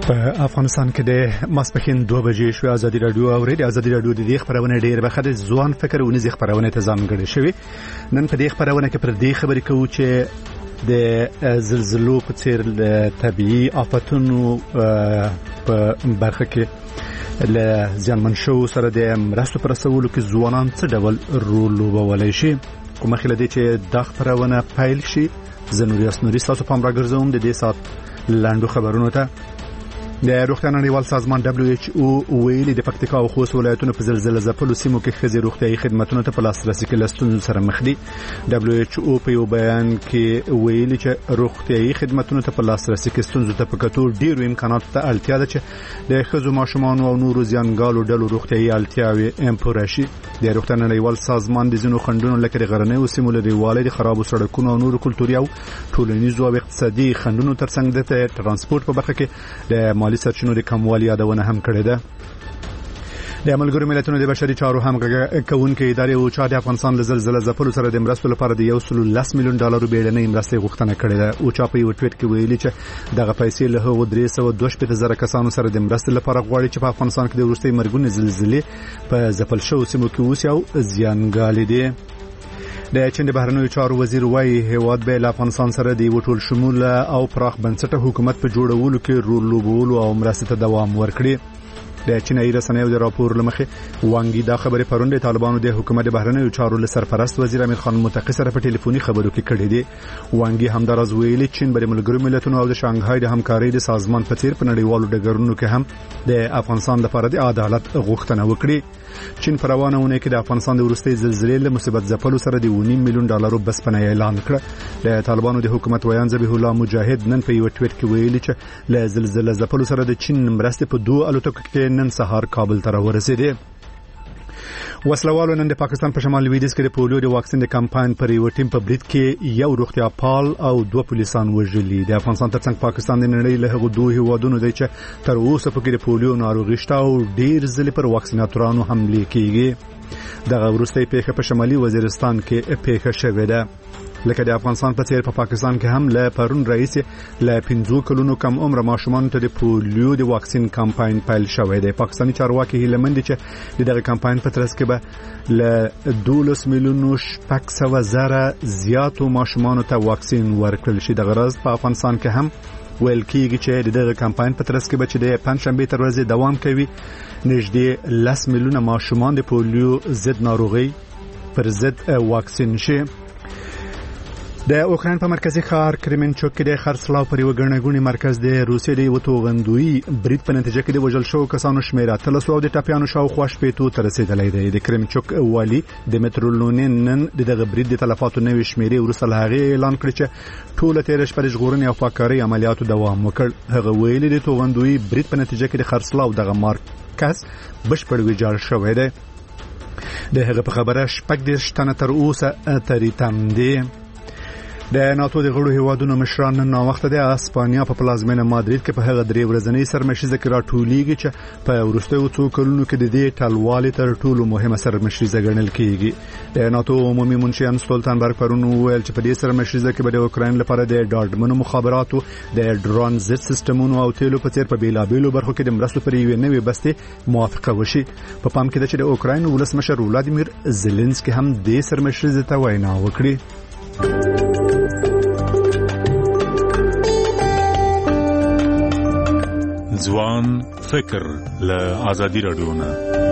په افغانستان کې د ماسپښین 2 بجې شو ازادي رادیو او ریډیو ازادي رادیو د دې خبرونه ډېر بخښه ځوان فکر ونیز خبرونه ته ځانګړې شوی نن په دې خبرونه کې پر دې خبرې کوو چې د زلزلو په څیر طبيعي آفتونو په برخه کې له ځانمن شو سره د مرستو پر رسولو کې ځوانان څه ډول رول لوبولای شي کومه خله دي چې د خبرونه پیل شي زنوریاس نوري تاسو پام راګرځوم د دې سات لاندو خبرونو ته د روغتیا نړیوال سازمان WHO ویلي د پکتیکا او خوست ولایتونو په زلزلې ځپلو سیمو کې ښځې روغتیايي خدماتو ته په لاسرسي کې لستون سره مخ دي WHO په یو بیان کې ویلي چې روغتیايي خدماتو ته په لاسرسي کې ستونزې ته په کتو ډیرو امکاناتو ته اړتیا ده چې د ښځو ماشومان او نورو زیانګالو ډلو روغتیايي اړتیاوې پوره شي د روغتیا نړیوال سازمان د ځینو خندونو لکه د غرنیو سیمو لري والي د خرابو سړکونو او نورو کلتوري او ټولنیزو او اقتصادي خندونو ترڅنګ د ترانسپورت په برخه کې د مالی سرچینو د کموالي یادونه هم کړې ده د ملګرو ملتونو د بشري چارو همغږي کوونکې ادارې او چا د افغانستان له زلزلې ځپلو سره د مرستو لپاره د $110 میلیون بیړنۍ مرستې غوښتنه کړې ده او چا په یو ټویټ کې ویلي چې دغه پیسې له هغو 322 کسانو سره د مرستې لپاره غواړي چې په افغانستان کې د وروستي مرګونې زلزلې په ځپل شو سیمو کې اوسي او زیانګالي دي د چین د بهرنیو چارو وزیر وايي هیواد به له افغانستان سره د وټول شمول او پراخ بنسټه حکومت په جوړولو کې رول لوبولو او مرستې ته دوام ورکړي د چینایي رسنیو د راپور لمخې وانګي دا خبره پروند د طالبانو د حکومت د بهرنیو چارو له سرپرست وزیر امیر خان متقی سره په ټلیفوني خبرو کې کړې دي وانګي همدارز ویلي چین بر ملګرو ملتونو او د شانګهای د همکارۍ د سازمان په څیر په نړیوالو ډګرونو کې هم د افغانستان لپاره د عدالت غوښتنه وکړي چین په روانونه کې د افغانستان د ورستۍ زلزلې له مصیبت ځپلو سره د $1 میلیون بسپنه اعلان کړ د طالبانو د حکومت ویان ذبیح الله مجاهد نن په یو ټویټ کې ویلي چې له زلزلې ځپلو سره د چین مرستې په 2 الوتکو کې نن سهار کابل ته ورسېدي وسلوالو نن د پاکستان په شمال لویدیځ کې د پولیو د واکسین د کمپاین پر یو ټیم په برید کې یو روغتیا پال او 2 پولیسان وژلي د افغانستان ترڅنګ پاکستان د نړۍ له هغو 2 هیوادونو دی چې تر اوسه پکې د پولیو ناروغي شته او ډیر ځلې پر واکسیناتورانو حمله کیږي دغه وروستۍ پیښه په شمالي وزیرستان کې پیښه شوې ده لکه د افغانستان په څیر په پاکستان کې هم له پرون رئیس له 15 کلونو کم عمر ماشومان ته د پولیو د واکسین کمپاین پیل شوی دی پاکستاني چارواکي هیلمند چې دغه کمپاین په ترڅ کې به له 12 میلیونو 800,000 زیاتو ماشومان ته واکسین ورکړل شي د غرض په افغانستان کې هم ویل کېږي چې دغه کمپاین په ترڅ کې به چې د پنځشنبه تر ورځې دوام کوي نږدې 10 میلیونه ماشومان د پولیو ضد ناروغي پر ضد واکسین شي د اوکراین په مرکزی ښار کرمنچوک کې د خرڅلاو پر یو ګڼګونی مرکز د روسیې د یو توغندوی برید په نتیجه کې د وژل شو کسانو شمېر 300 او د ټاپیانو شاوخوا شپېتو ته رسیدلی دی د کرمنچوک والی دمیترو لونین نن دغه برید د تلفاتو نوې شمیرې وروسته له هغې اعلان کړ چې ټوله تېره شپه د ژغورنې او پاککارۍ عملیاتو دوام وکړ هغه ویلي د توغندوی برید په نتیجه کې د خرڅلاو دغه مرکز بشپړ ویجاړ شوی دی د هغه په خبره 40 تنه تر اوسه تریتم دي د ناتو د غړو هیوادونو مشران نن وخت د اسپانیا په پلازمینه مادرید کې په هغه 3 ورځنۍ سرمشریزه کې راټولیږي چې په وروستیو څو کلونو کې د دې ټلوالې تر ټولو مهمه سرمشریزه ګڼل کېږي د ناتو عمومي منشي انستولتنبرګ پرون ویل چې په دې سرمشریزه کې به د اوکراین لپاره د ډاډمنو مخابراتو د ډرون ضد سیستمونو او تیلو په څیر په بیلابیلو برخو کې د مرستو پر یوې نوې بستې موافقه وشي په پام کې ده چې د اوکراین ولسمشر ولادیمیر زيلنسکي هم د سرمشریزه ته وینا وکړي ځوان فکر له ازادي رادیو نه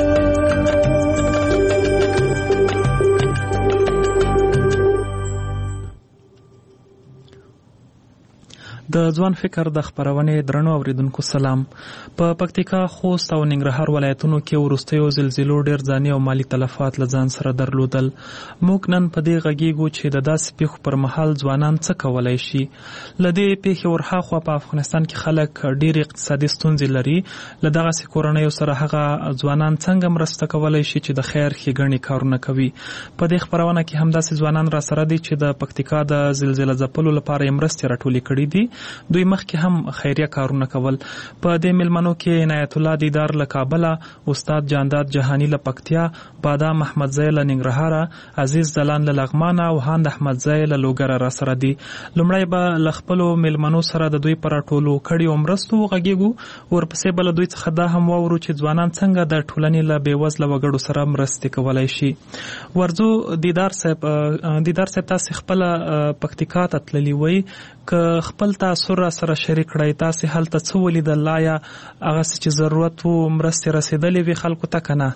د ځوان فکر د خبرونې درنو اوریدونکو سلام په پکتیکا خوست او ننګرهار ولایتونو کې ورستیو زلزلو ډیر ځاني او مالی تلفات لزان سره درلودل موږ نن په دې غږیږو چې د داسې پیښو پر مهال ځوانان څه کولای شي لدې پیښې ورخاخوا په افغانستان کې خلک ډیر اقتصادي ستونزې لري لدغه سکورنۍ سره هغه ځوانان څنګه مرسته کولای شي چې د خیر ښېګڼې کارونه کوي په دې خبرونه کې همداسې ځوانان را سره دي چې د پکتیکا د زلزلې ځپلو لپاره مرستې راټولې کړې دي دوی مخکې هم خیریه کارونه کول. په دې ملمنو کې عنایت الله دیدار له کابل، استاد جانداد جهانی له پکتیا، بادام احمدزی له ننګرهار، عزیز دلان له لغمان او هاند احمدزی له لوګر را سره دي. لومړی به له خپلو ملمنو سره د دوی پر ټولو کړیو مرستو غږیږو، ورپسې به له دوی څخه دا هم واورو چې ځوانان څنګه د ټولنې له بېوزله وګړو سره مرستې کولی شي. ورځو دیدار صاحب تاسې خپله پکتیکا ته تللي وئ، که خپل تاثر را سره شریک کړئ، تاسې هلته څه ولیدل؟ آیا هغسې چې ضرورت و مرستې رسېدلې وي خلکو ته که نه؟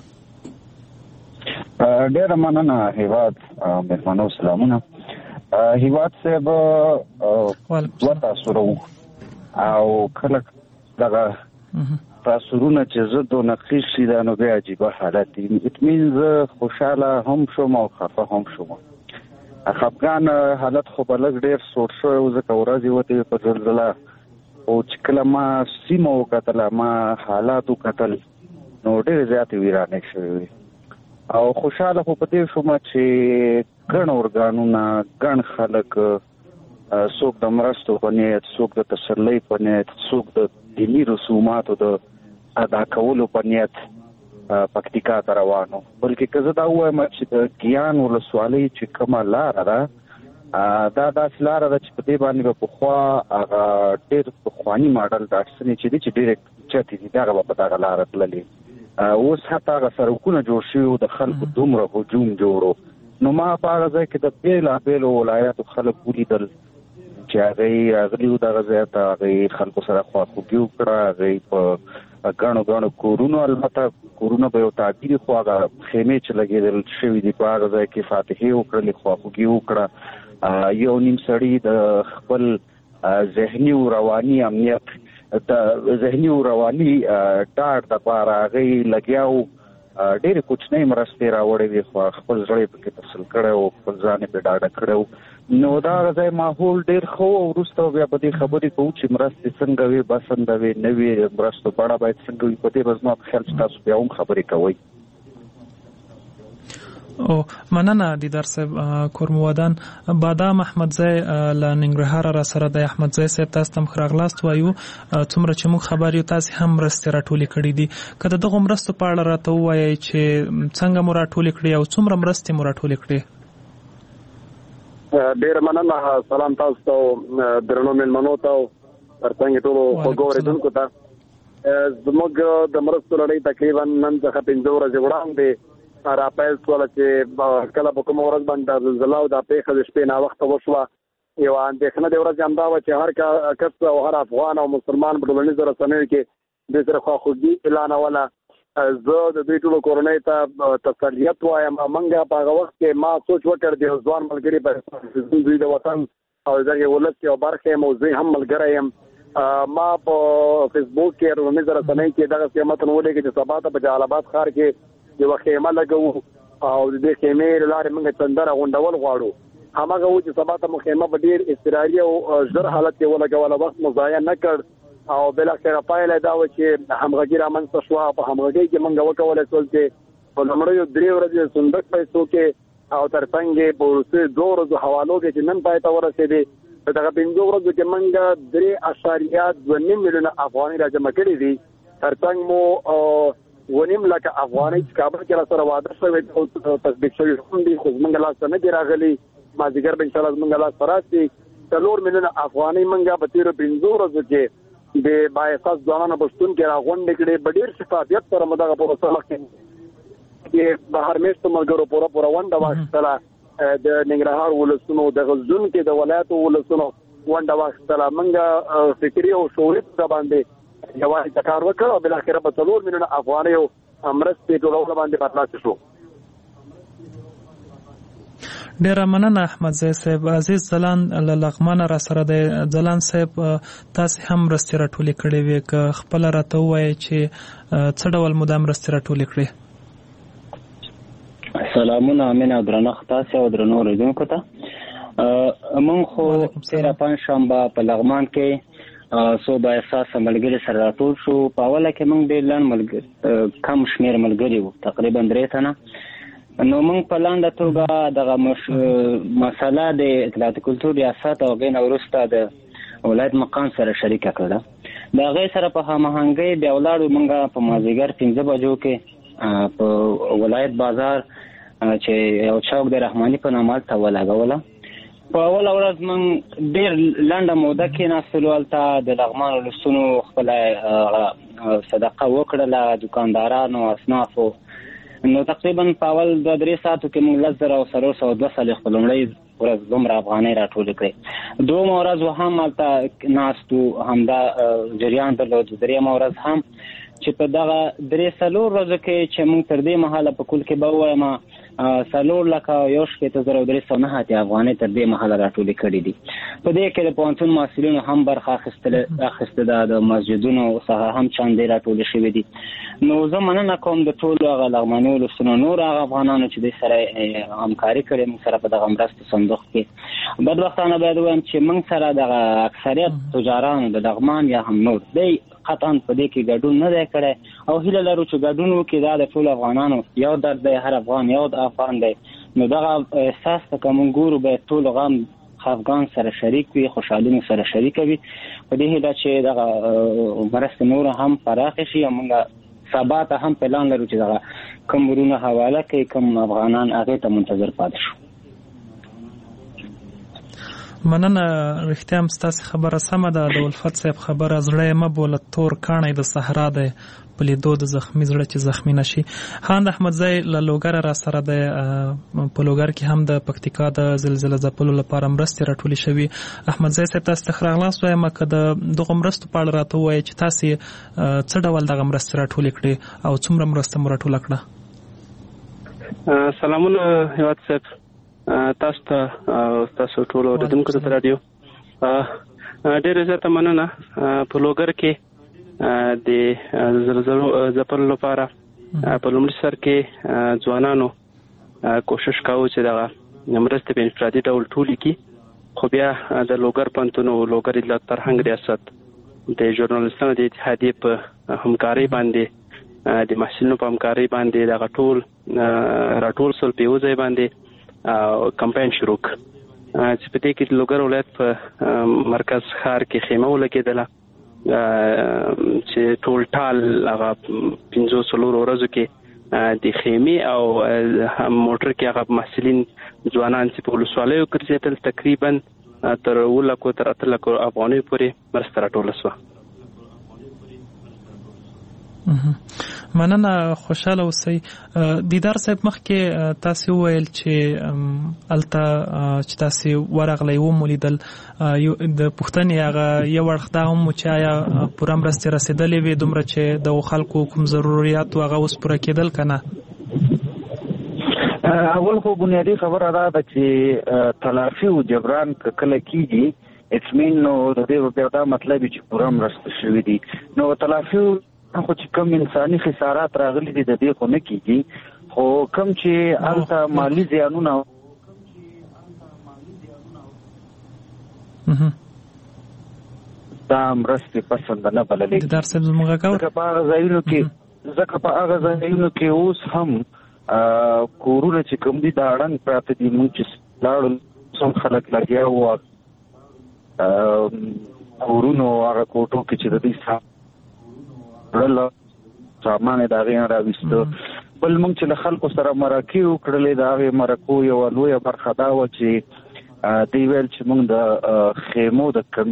ډېره مننه هیواد مېلمنو، سلامونه. هیواد صاحب دوه تاثره وو او کله دغه تاثرونه چې زه دونه خیش شي دا نو بیا عجیبه حالت دی. اطمینان زه خوشحاله هم شوم او خفه هم شوم. خفګان حالت خو به لږ ډېر سوټ شوی و ځکه ورځې وتې په زلزله، او چې کله ما سیمه وکتله، ما حالات وکتل، نو ډېرې زیاتې ویرانې شوې وې. او خوشحاله خو په دې شوم چې ګڼ ارګانونه، ګڼ خلک، څوک د مرستو په نیت، څوک د تسلۍ په نیت، څوک د دیني رسوماتو د ادا کولو په نیت پکتیکا ته روانو. بلکې که زه دا ووایم چې د ګیان ولسوالۍ چې کومه لاره ده، دا داسې لاره ده چې په دې باندې به پخوا هغه ډېر پخواني ماډل ډاټسنې چې دي چې ډېرې چتې دي، دغه به په دغه لاره تللې. اوس حتی هغه سړکونه جوړ شوي و، د خلکو دومره هجوم جوړو. نو ما په هغه ځای کې د بېلابېلو ولایاتو خلک ولیدل چې هغوی راغلي وو دغه ځای ته، هغوی خلکو سره خواخوږي وکړه، هغوی په ګڼو کورونو، البته کورونه به یو تعبیر خو هغه خیمې چې لګېدل شوي دي په هغه ځای کې فاتحې وکړلې، خواخوږي وکړه. یو نیم سړي د خپل ذهني او رواني امنیت، د ذهني او رواني ډاډ دپاره هغوی لګیا وو. ډېرې کوچنۍ مرستې راوړې وې، خو خپل زړه یې پکې تسل کړی و، خپل ځان یې پرې ډاډه کړی و. نو دا هغه ځای ماحول ډېر ښه و. وروسته بیا په دې خبرې کوو چې مرستې څنګه وې، بسنده وې، نه وې، مرستو بڼه باید څنګه وي. په دې به زما په خیال چې تاسو بیا هم خبرې کوئ. او مننه دیدار صاحب. کورموادان بادام احمدزی له ننګرهار را سره دی. احمدزی صاحب تاسو ته ښه راغلاست وایو. څومره چې موږ خبر یو، تاسې هم مرستې راټولې کړي دي. که د دغو مرستو په اړه راته ووایئ چې څنګه مو راټولې کړي او څومره مرستې مو راټولې کړي؟ ډېره مننه. سلام تاسو ته، درنو مېلمنو ته او ترڅنګ ټولو خوږو اورېدونکو ته. زموږ د مرستو لړۍ تقریبا نن څخه 5 ورځې وړاندې را پیل شوله چې کله په کومه ورځ باندې زلزله او دا پیښه د شپې ناوخته وشوه. یوه اندېښنه د ورځې همدا وه چې هر کس او هر افغان او مسلمان په ټولنیزو رسنیو کې دوی سره خواخوږي اعلانوله. زه د دوی ټولو کورنۍ ته تسلیت وایم. موږ په هغه وخت کې ما سوچ وکړ د یو ځوان ملګري په دوی د وطن او دغه ولس یو برخه یم او زه هم ملګری یم. ما په فیسبوک کې ټولنیزو رسنیو کې دغه متن ولیکه چې سبا ته په جلال آباد ښار کې یو خیمه لګو او د دې خیمې لارې موږ چندره غونډول غواړو. هماغه و چې سبا ته مو خیمه په ډېر اضطراري او ژر حالت کې ولګوله، وخت مو ضایع نه کړ او بالاخره پایله دا وه چې همغږي رامنځته شوه. په همغږۍ کې موږ وکولی شول چې په لومړیو 3 ورځې صندوق پیسو کې او ترڅنګ یې په وروستیو 2 ورځو حوالو کې چې نن پای ته ورسېدې، په دغه 5 ورځو کې موږ 3.2 میلیونه افغانۍ راجمع کړي دي. ترڅنګ مو 1.5 لک افغانۍ چې کابل کې را سره واده شوی او تصدیق شوي هم دي، خو زموږ لاس ته نه دي راغلي. مازدیګر به انشاءالله زموږ لاس ته راشي. 4 میلیونه افغانۍ موږ په تېرو 5 ورځو کې د بااساس ځوانانو په شتون کې راغونډې کړې. په ډېر شفافیت سره مو دغه پروسه مخکې بهر میشتو ملګرو پوره ونډه واخیستله. د ننګرهار ولسونو، د غزون کې د ولایتو ولسونو ونډه واخیستله. موږ فکري او شعوري په باندې یوازې کار وکړ او بالاخره په 4 میلیونه افغانیو مرستې ټولولو باندې برلاسي شو. ډیره مننه احمدزی صاحب. عزیز ځلان له لغمان را سره دی. ځلان صاحب تاسې هم مرستې راټولې کړې وې، که خپله راته ووایئ چې څه ډول مو دا مرستې راټولې کړې؟ سلامونه مینه درنښت تاسې او درنو اورېدونکو ته. موږ خو تېره پنجشنبه په لغمان کې څو با احساسه ملګري سره راټول شو. په اوله کې موږ ډېر لنډ کم شمېر ملګري وو، تقریبا 3 تنه. نو موږ په لنډه توګه دغه مسله د اطلاعات کلتور ریاست او هغې نه وروسته د ولایت مقام سره شریک کړه. دا غي سره په هماهنګي بیا ولاړو مونږه په مازیګر 15 بجو کې په ولایت بازار چې یو چوک د رحماني په نامه ته ولګوله. په اول ورځ مونږ ډېر لنډه موده کې ناستلو، هلته د لغمان ولسونو خپله صدقه وکړله دکاندارانو اصنافو. نو تقریبا په اول 2-3 ساعتو کې مونږ 10,402 خپل لومړۍ ورځ دومره افغانۍ راټولې کړې. دومره ورځ هم هلته ناستو، همدا جریان درلود. درېیمه ورځ هم چې په دغه 3-4 ورځو کې چې مونږ تر دې مهاله په کل کې به ووایم 4,61,309 افغانۍ تر دې مهاله راټولې کړې دي. په دې کې د پوهنتون محصلینو هم برخه اخیستې ده، د مسجدونو څخه هم چاندې راټولې شوې دي. نو زه مننه کوم د ټولو هغه لغماني ولسونو نور هغه افغانانو چې دوی سره همکاري کړې موږ سره په دغه مرستې صندوق کې. بدبختانه باید ووایم چې موږ سره دغه اکثریت تجارانو د لغمان یا هم نور دی قطعا په دې کې ګډون نه دی کړی او هیله لرو چې ګډون وکړي. دا د ټولو افغانانو یو درد دی، هر افغان یو افغان دی. نو دغه احساس ته که موږ ګورو باید ټول غم افغان سره شریک وي، خوشحالي مو سره شریک وي. په دې هیله چې دغه مرستې نور هم پراخې شي او موږ سبا ته هم پلان لرو چې دغه کوم ورونه حواله کوي کوم افغانان هغې ته منتظر پاتې شو. مننه. رښتیا هم ستاسې خبره سمه ده. د الفت صاحب خبره زړه یې مه بوله تور کاڼی د صحرا دی په لیدو د زخمي زړه چې زخمي نشي. خان احمدزی له لوګره را سره دی. په لوګر کې هم د پکتیکا د زلزله ځپلو لپاره مرستې راټولې شوي. احمدزی صاحب تاسو ته ښه راغلاست وایم که د دغو مرستو په اړه راته ووایئ چې تاسې څه ډول دغه مرستې راټولې کړې او څومره مرسته مو راټوله کړه. سلامونه هیواد صاحب، تاسو ته تاسو ټول اوریدونکو ته رادیو ډېره زیاته مننه. په لوګر کې د زلزلو ځپلو لپاره په لومړي سر کې ځوانانو کوشش کاوه چې دغه مرستې په انفرادي ډول ټولې کړي، خو بیا د لوګر پوهنتون او لوګر اطلاعات فرهنګ ریاست د ژورنالستانو د اتحادیې په همکارۍ باندې د محصلینو په همکارۍ باندې دغه ټول راټول سول په یو ځای باندې کمپاین شروع چې په دې کې د لوګر ولایت په مرکز ښار کې خیمه ولګېدله چې ټول ټال هغه 15 ورځو کې د خیمې او موټر کې هغه محصلین ځوانان چې په ولسوالیو ګرځېدل تقریبا تر 8 افغانۍ پورې مرسته راټوله شوه. مننه، خوشاله اوسئ. دیدار صاحب مخکې تاسو وویل چې الته چې تاسو ورغلی ومولیدل د پوښتنې هغه یو اړخ دا هم چې آیا پوره مرستې رسېدلې وې دومره چې د خلکو کوم ضرورت هغه اوس پوره کېدل که نه؟ اول خو بنیادي خبره دا ده چې تلافي او جبران کله کېږي اطمین نو د دې بیا دا مطلب چې پوره مرسته شوي دي. نو تلافي خو چې کم انساني خسارات راغلي دي د دې خو نه کېږي، خو کم چې هلته مالي زیانونه دا مرستې پسند نه بللې. ځکه په هغه ځایونو کې اوس هم کورونه چې کوم دي دا اړنګ پراته دي. موږ چې لاړو سم خلک لګیا وو کورونو هغه کوټو کې چې د دې سامان د هغې نه راویسته. بل موږ چې له خلکو سره مرکې وکړلې د هغې مرکو یوه لویه برخه دا وه چې دوی ویل چې موږ د خیمو د کم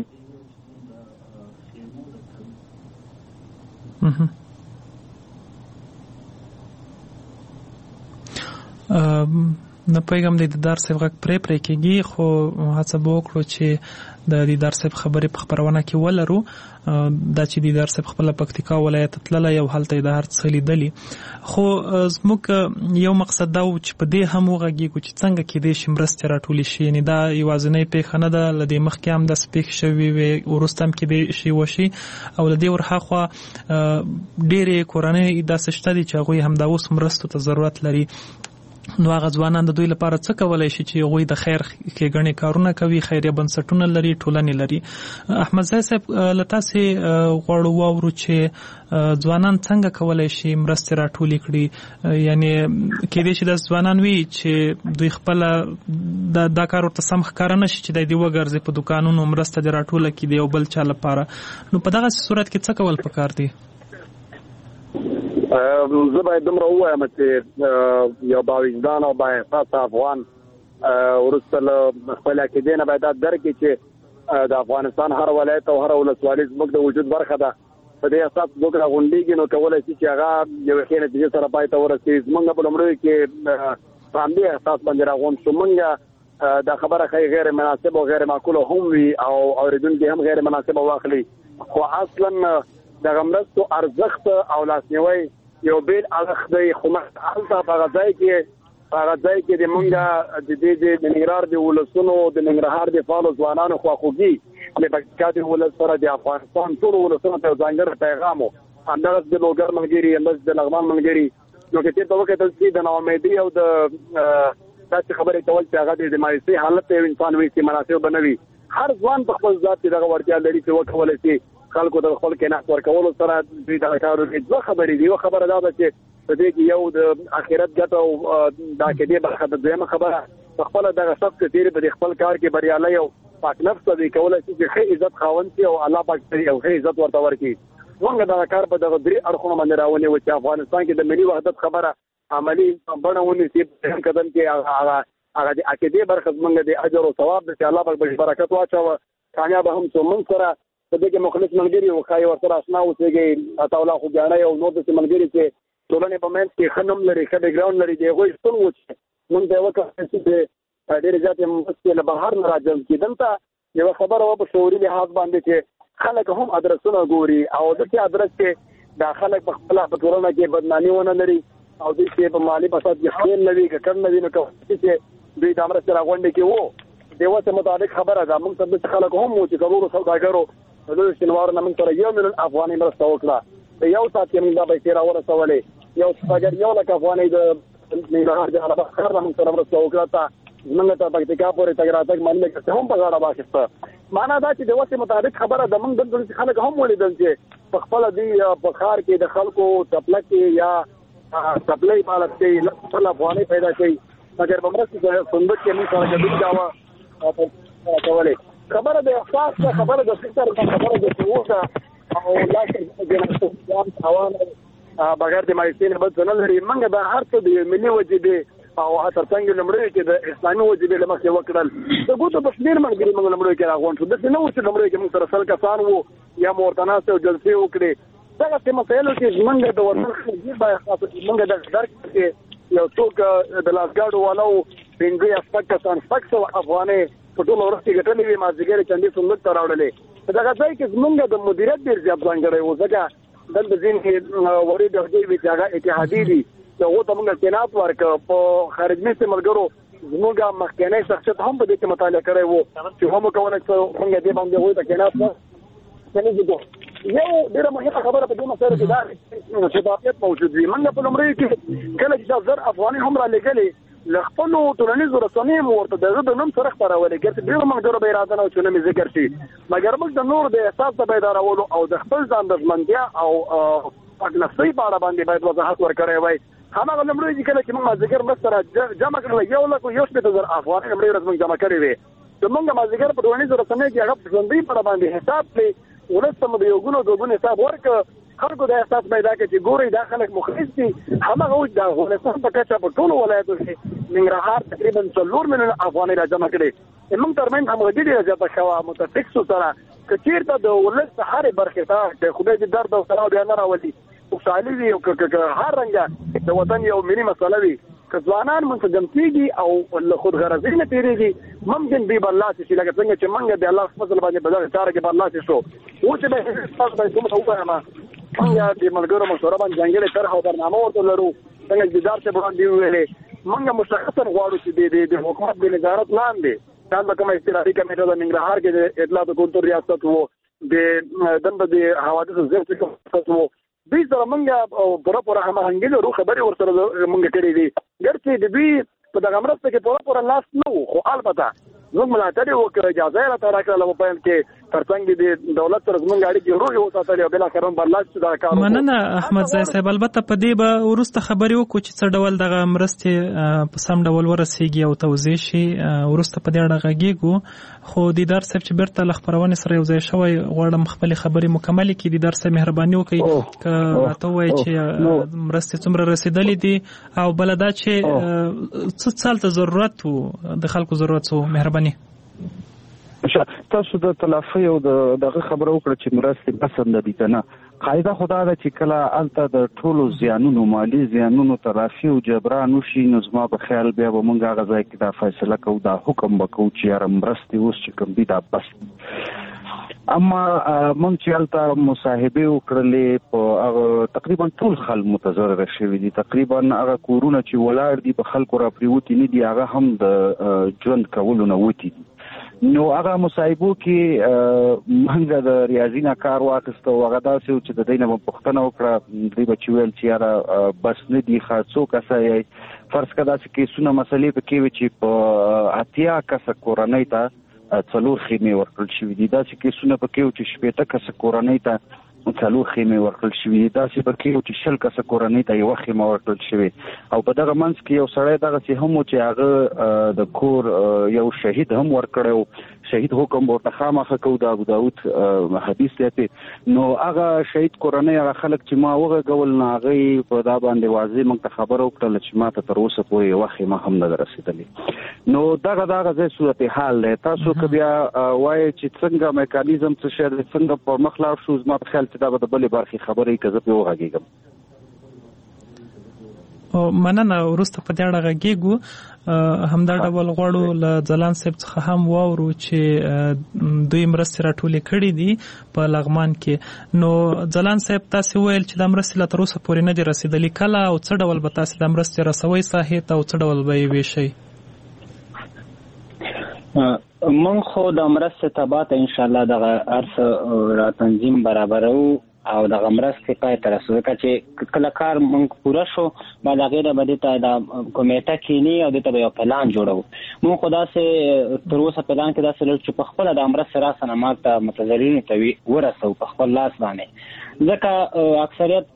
نه پوهېږم د دیدار صاحب غږ پرې کېږي، خو هڅه به وکړو چې د دیدار صاحب خبرې په خپرونه کې ولرو. دا چې دیدار صاحب خپله پکتیکا ولایت تللی او هلته یې د هر څه لیدلي، خو زموږ یو مقصد دا و چې په دې هم وغږېږو چې څنګه کېدای شي مرستې راټولې شي. یعنې دا یوازینۍ پېښه نه ده، له دې مخکې هم داسې پېښې شوې وې، وروسته هم کېدای شي وشي، او له دې ورهاخوا ډېرې کورنۍ داسې شته دي چې هغوی همدا اوس مرستو ته ضرورت لري. نو هغه ځوانان د دوی لپاره څه کولی شي چې هغوی د خیر ښېګڼې کارونه کوي، خیریه بنسټونه لري، ټولنې لري. احمدزی صاحب له تاسې غواړو واورو چې ځوانان څنګه کولی شي مرستې راټولې کړي. یعنې کېدای شي داسې ځوانان وي چې دوی خپله دا کار ورته سم ښکاره نشي چې د دې وګرځي په دکانونو مرسته د راټوله کې دی یو بل چا لپاره، نو په دغه صورت کې څه کول پکار دي؟ زه باید دومره ووایم چې یو باوجدان او با احساسه افغان وروسته له خپل عقیدې نه باید دا درک کړي چې د افغانستان هر ولایت او هر ولسوالي زموږ د وجود برخه ده. په دې اساس موږ راغونډېږي نو کولی شي چې هغه یوې ښې نتیجې سره پای ته ورسېږي. زموږ په لومړیو کې په همدې اساس باندې راغونډ شو. موږ دا خبره ښایي غیر مناسبه او غیر معقوله هم وي او اورېدونکي هم غیر مناسبه واخلي، خو اصلا دغه مرستو ارزښت او لاسنیوی یو بیل اړخ دی. خو هلته په هغه ځای کې د مونږ د ننګرهار د ولسونو د ننګرهار د فعالو ځوانانو خواخوږي د پکتیکا د ولس سره د افغانستان ټولو ولسونو ته ځانګړی پیغام و، همدغسې د لوګر ملګري، همدغسې د لغمان ملګري. نو که چېرته وکتل شي د ناامیدۍ او د داسې خبرې کول چې هغه د مایوسۍ حالت ته یو انسان وي چې مناسب به نه وي. هر ځوان په خپل ذات کې دغه وړتیا لري چې وکولی شي خلکو د خپل کیناست ورکولو سره دوی دغه کار وکړي. دوه خبرې دي. یوه خبره دا ده چې په دې کې یو د آخرت ګټه او د عقیدې برخه ده. دویمه خبره په خپله دغه شخص چې تېرې په دې خپل کار کې بریالی او پاک نفسه دی، کولی شي چې ښه عزت خاوند شي او الله پاک یو ښه عزت ورته ورکړي. موږ دغه کار په دغه درې اړخونو باندې راونیو چې افغانستان کې د ملي وحدت خبره عملي بڼه ونیسي. په قدم کې هغه د عقیدې برخه زموږ د اجر او ثواب د چې الله پاک به برکت واچوه. کامیابه هم څو موږ سره په دې کې مخلص ملګري او ښایي ورسره اشنا اوسېږي، عطاالله خوږیاڼی او نور داسې ملګري چې ټولنې په منځ کې ښه نوم لري، ښه بیکګراونډ لري، د هغوی شتون و چې موږ ته یې وکړل چې ډېرې زیاتې مرستې له بهر نه راجلب کړي. دلته یوه خبره وه په شعوري لحاظ باندې چې خلک هم ادرسونه ګوري او داسې ادرس کې دا خلک په خپله په ټولنه کې بدنامي ونه لري او دوی چې په مالي فساد کې ښکېل نه وي ککړ نه وي، نو کولی چې دوی دا مرستې راغونډې کې وو. د وسې مطابق خبره ده. موږ سره داسې خلک هم وو چې کروړو سوداګرو د دوی شینوارو نه موږ سره 1 ملیون افغانۍ مرسته وکړه. په یو ساعت کې موږ دا پیسې راورسولې. یو سوداګر 1 لک افغانۍ د ننګرهار د علامه ښار نه موږ سره مرسته وکړه. زموږ ته پکتیکا پورې تګ راتګ مالي لګښت هم په غاړه واخیسته. معنا دا چې د وسې مطابق خبره ده. موږ دلته خلک هم ولیدل چې په خپله دوی په ښار کې د خلکو ټپلکې یا ټپلۍ مالت کوي، 1 افغانۍ پیدا کوي، مګر په مرستې صندوق کې موږ سره ګډون کاوه کولې. خبره د احساس ده، خبره د فکر ده، خبره د شعور ده او لاسه اوان بغیر د مایوسۍ نه بل څه نه لري. موږ دا هر څه د ملي وجیبې او ترڅنګ لومړیو کې د اسلامي وجیبې له مخې وکړل. د ګوتو په شمېر ملګري موږ لومړیو کې راغونډ شو. داسې نه و چې لومړیو کې موږ سره 100 کسان وو یا مو ورته ناستې او جلسې وکړې. دغسې مسایلو کې زموږ د وطن خلګي باید موږ د درک کې یو څوک د لاسګاډو والو 5 کسان 600 افغانۍ په ټوله ورځ کې ګټلې وي، مازدیګر یې چندې صندوق ته راوړلې. په دغه ځای کې زموږ د مدیریت ډېر زیات ځانګړی و، ځکه دلته ځینې وړې ډهډې وي چې هغه اتحادي دي، هغو ته موږ استناد ورکړ. په خارجمېشتې ملګرو زموږ مخکینی شخصیت هم په دې کې مطالعه کړی و چې هم وکولی چې موږ دې باندې هغوی ته استناد یو ډېره مهمه خبره په دې مسایلو کې دا چې شفافیت موجود وي. موږ په لومړیو کې کله چې 1000 افغانۍ هم رالېږلې له خپلو ټولنیزو رسنیو مو ورته د هغه د نوم سره خپرولې، ګرځې ډېرو ملګرو به اراده نه وه چې نوم یې ذکر شي، مګر موږ د نورو د احساس د بیدارولو او د خپل ځان د ژمنتیا او پاکنفسۍ په اړه باندې باید وضاحت ورکړی وای. هماغه لومړی چې کله چې موږ مازدیګر مرسته را جمع کړله 1,60,000 افغانۍ لومړۍ ورځ موږ جمع کړې وې. چې موږ مازدیګر په ټولنیزو رسنیو کې هغه په ژوندۍ په اړه باندې حساب کړې، ولس ته مو د یو ګونو دوه ګونو حساب ورکړه. خلکو د احساس پیدا کړ چې ګورئ دا خلک مخلص دي. هماغه اوس د افغانستان په کچه په ټولو ولایتو کې ننګرهار تقریبا 4 ملیون افغانۍ را جمع کړې. موږ ترمنځ همغږي ډېره زیاته شوه متفق سو سره که چېرته د ولس د هرې برخې ته د خدای دې درد او صلاح بیا نه راولي، خوشحالي وي او هر رنګه د وطن یو ملي مسله وي، که ځوانان منسجم کېږي او له خودغرضۍ نه تېرېږي، ممکن دوی برلاسي شي. لکه څنګه چې موږ د الله فضل باندې په دغه چاره کې برلاسي شو. اوس چې به تاسو باندې کومه ووایم، موږ د ملګرو مشوره باندې ځانګړې طرح او برنامه ورته لرو. څنګه چې دیدار صاحب وړاندې وویلې، موږ مشخصا غواړو چې د حکومت د نظارت لاندې دا به کومه اصطلاحي کمیټه د ننګرهار کې د اطلاعات او کلتور ریاست و، دنده د حوادثو ضبط ریاست و، دوی سره موږ پوره هماهنګي لرو. خبرې ورسره موږ کړې دي، ګرچې د دوی په دغه مرسته کې پوره لاس نه و، خو البته زموږ ملاتړ وکړي اجازه راته راکړه په پاین کې ترڅنګ د دولت سره زموږ اړیکې روغې وساتلې او بل اخر هم برلاست دا کار مننه احمد زای صاحب. البته په دې به ورسته خبرې وکړو چې څه ډول دغه مرستې په سم ډول ورسیږي او توزیع شي. ورسته په دې اړه غږیږو. خو دیدار صاحب چې بیرته له خبرونې سره یو ځای شوی غواړم خپلې خبرې مکمل کړي. دیدار صاحب مهرباني وکړئ که راته ووایئ چې مرستې څومره رسیدلې دي او بل دا چې څه څه ته ضرورت و د خلکو ضرورت و. مهرباني. تاسو د تلافي او دغه خبره وکړه چې مرستې پسند دي کنه. قاعده خدا ده چې کله الته د ټولو زیانونو مالی زیانونو تلافي او جبران وشي نو زما په خیال بیا به مونږ هغه ځای کې دا فیصله کوو دا حکم وکړو چې یاره مرستې اوس چې کوم دي دا بس. اما مونږ چې الته مصاحبه وکړلې په هغه تقریبا ټول خلک متضرر شوي دي. تقریبا هغه کورونه چې ولاړ دي په خلکو را پریوتي نه دي هغه هم د ژوند کولو نه وتی دي. نو هغه مصاحبو کې منګه د ریاضي نه کار واخیسته او هغه داسې چې د دینه پښتنه وکړه دوی بچ ویل چې یاره بس نه دی خاصو کسه فرض کړه چې کیسونه مسلې په کې چې په اتیا کسه کورنۍ ته څلور خیمه ورکړل شوې دي. دا چې کیسونه په کې چې شپېته کسه کورنۍ ته څلور خیمه ورکړل شوې دي. دا چې په کې چې شل کسه کورنۍ ته یو خیمه ورکړل شوې او په دغه منځ کې یو سړی دغه چې هم چې هغه د کور یو شهید هم ورکړو. شهید حکم ورته خامخه کو د ابو داود حدیث دی. نو هغه شهید کورنۍ هغه خلک چې ما وغږول نه هغه په دا باندې واضح موږ ته خبر وکړل چې ما ته تر اوسه پورې یو خیمه هم نه رسیدلې. نو دغه ځای صورتحال دی. تاسو که بیا وایي چې څنګه میکانیزم څه شی دی څنګه په مخ لاړ شو زما په خیال دا به د بلې برخې خبرې که زه پرې وغږېږم. مننه. وروسته په دې اړه غږیږو. همدا ډول غواړو له ځلان صاحب څخه هم واورو چې دوی مرستې راټولې کړي دي په لغمان کې. نو ځلان صاحب تاسو ویل چې د مرستې لا تر اوسه پورې نه دي رسیدلې. کله او څه ډول به تاسو د مرستې رسوي ساحې ته او څه ډول به یې ویشئ؟ من خو د مرستې تبعات ان شاء الله دغه ارث را تنظیم برابرو او دغه مرستې پای ته رسوي چې کله کار مونږ پوره شو بعد هغه به ته د کمیټه کینی او د ته یو پلان جوړو. مونږ خدا سه تر اوسه پلان کې دا سره چې په خپل د مرستې را سنمات ته متضررین ته ورسو په خپل لاس باندې. ځکه اکثریت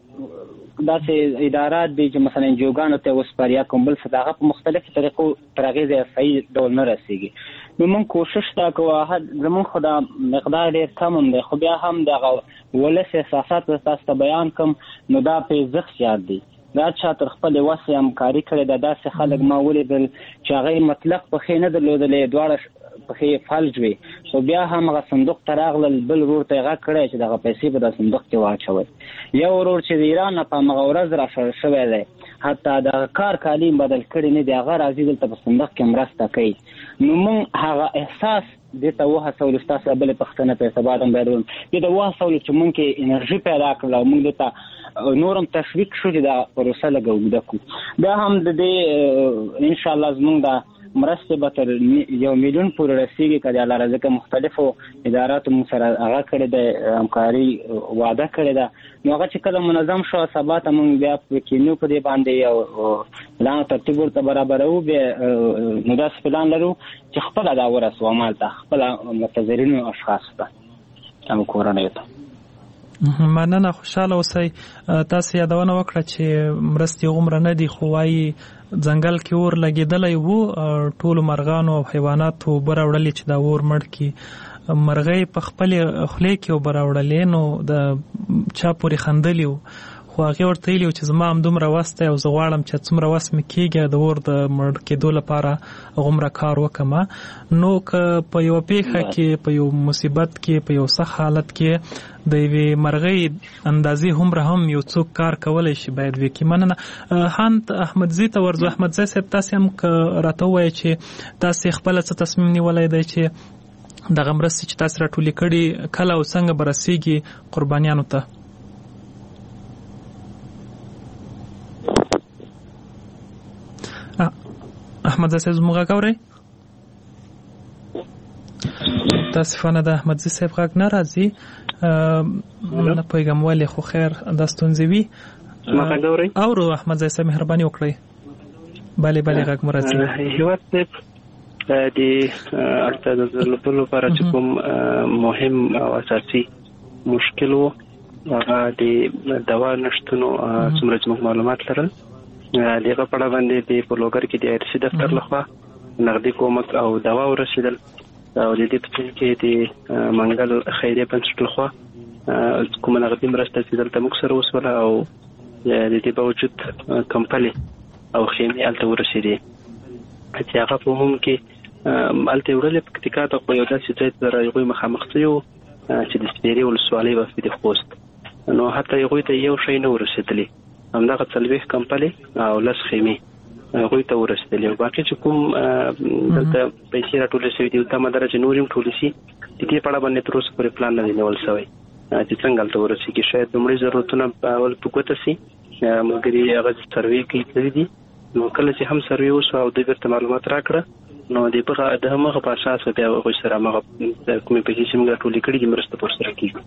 داسې ادارات دي چې مثلا جوګانو ته وسپاریا کومبل صداقت په مختلفو طریقو ترغیزه صحیح ډول نه رسیږي. نو موږ کوشش تا کوو زموږ خدا مقدار ډیر کم دی خو بیا هم دغه ولس احساسات تاسو ته بیان کوم. نو دا په زخ یاد دي دا چې تر خپل وسه همکاري کړې د داسې خلک ما ولیدل چې هغه مطلق په خینه درلودلې دواړه په خې فلج وي. خو بیا هم هغه صندوق تراغل بل ورور ته هغه کړی چې دغه پیسې په د صندوق کې واچوي. یو ورور چې د ایران په مغورز را شوی دی حتی د کار کالیم بدل کړي نه دی هغه راځي دلته په صندوق کې مرسته کوي. نو موږ هغه احساس د ته وه سول تاسو بل پښتنه په اعتبار هم بدلون د وه سول چې موږ کې انرژي پیدا کړل او موږ ته نورم تشویق شو چې دا پروسه لګو دکو. دا هم د دې ان شاء الله زموږ د مرستې به تر 1 میلیون پورې رسیږي کله الله رزق مختلفو اداراتو موږ سره هغه کړی د همکاري وعده کړی ده. نو هغه چې کله منظم شو سبا ته موږ بیا کینو په دې باندې یو پلان ترتیب ورته برابرو بیا نو داسې پلان لرو چې خپل دا ورسو مال ته خپل متضررین اشخاص ته هم کورنۍ ته. مننه. خوشاله اوسئ. تاسو یادونه وکړه چې مرستې غومره نه دي خو وايي ځنګل کې اور لګېدلی وو ټولو مرغانو او حیواناتو اوبه راوړلې چې دا اور مړ کړي. مرغۍ په خپلې خولې کې اوبه راوړلې نو د چا پورې خندلي وو خو هغې ورته ویلي وو چې زما همدومره وس دی او زه غواړم چې څومره وس مې کېږي د اور د مړ کېدو لپاره غومره کار وکړم. نو که په یوه پیښه کې په یو مصیبت کې په یو سخت حالت کې د یوې مرغۍ اندازې هومره هم یو څوک کار کولی شي باید وکړي. مننه. هانت احمدزي ته ورځو. احمدزي صاحب تاسې هم که راته ووایئ چې تاسې خپله څه تصمیم نیولی دی چې دغه مرستې چې تاسې راټولې کړي کله او څنګه به رسیږي قربانیانو ته؟ احمد صاحب زموږ غږ اورئ؟ متاسفانه د احمدزي صاحب غږ نه راځي. نه پوهېږم ولې خو خیر دا ستونزې وي. اورو احمدزي صاحب مهرباني وکړئ. بله غږ مو راځي. هیواد صاحب د اړتیا د درلودلو لپاره چې کوم مهم او اساسي مشکل وو هغه د دوا نشټونو څومره چې معلومات لرل دغه په اړه باندې د پلوګر کې د ارشي دفتر لخوا نقدي کومک او دوا ورسېدل او د دې په کې د منګل خیریه بنسټ لخوا کوم نقدي مرسته چې دلته موږ سره وسوله او د دې په وجود کمپلي او خیمه الته ورسېدي چې هغه په هم کې الته ورلې پکتیکا ته په یو داسې ځای سره یو مخامخ یو چې د سپیری ولسوالۍ په د خوست نو حتی یو ته یو شی نه ورسېدلی همدغه څلويخ کمپلي او لس خیمه هغه ته ورسېدلی او باقي چې کوم دلته پیسې راټولې شوې دي تمه درجه نوریم ټولې شي د دې په اړه باندې تر اوسه پورې پلان نه نیول شوی چې څنګه ته ورسېږي شاید دومره ضرورتونه اول پکوته سي مګر هغه سروي کوي دي نو کله چې هم سروي وشو او د بیرته معلومات راکړه نو د هغه په اساس بیا هغه سره هغه کومې پیسې چې موږ ټولې کړې دي مرسته پر سره کیږي.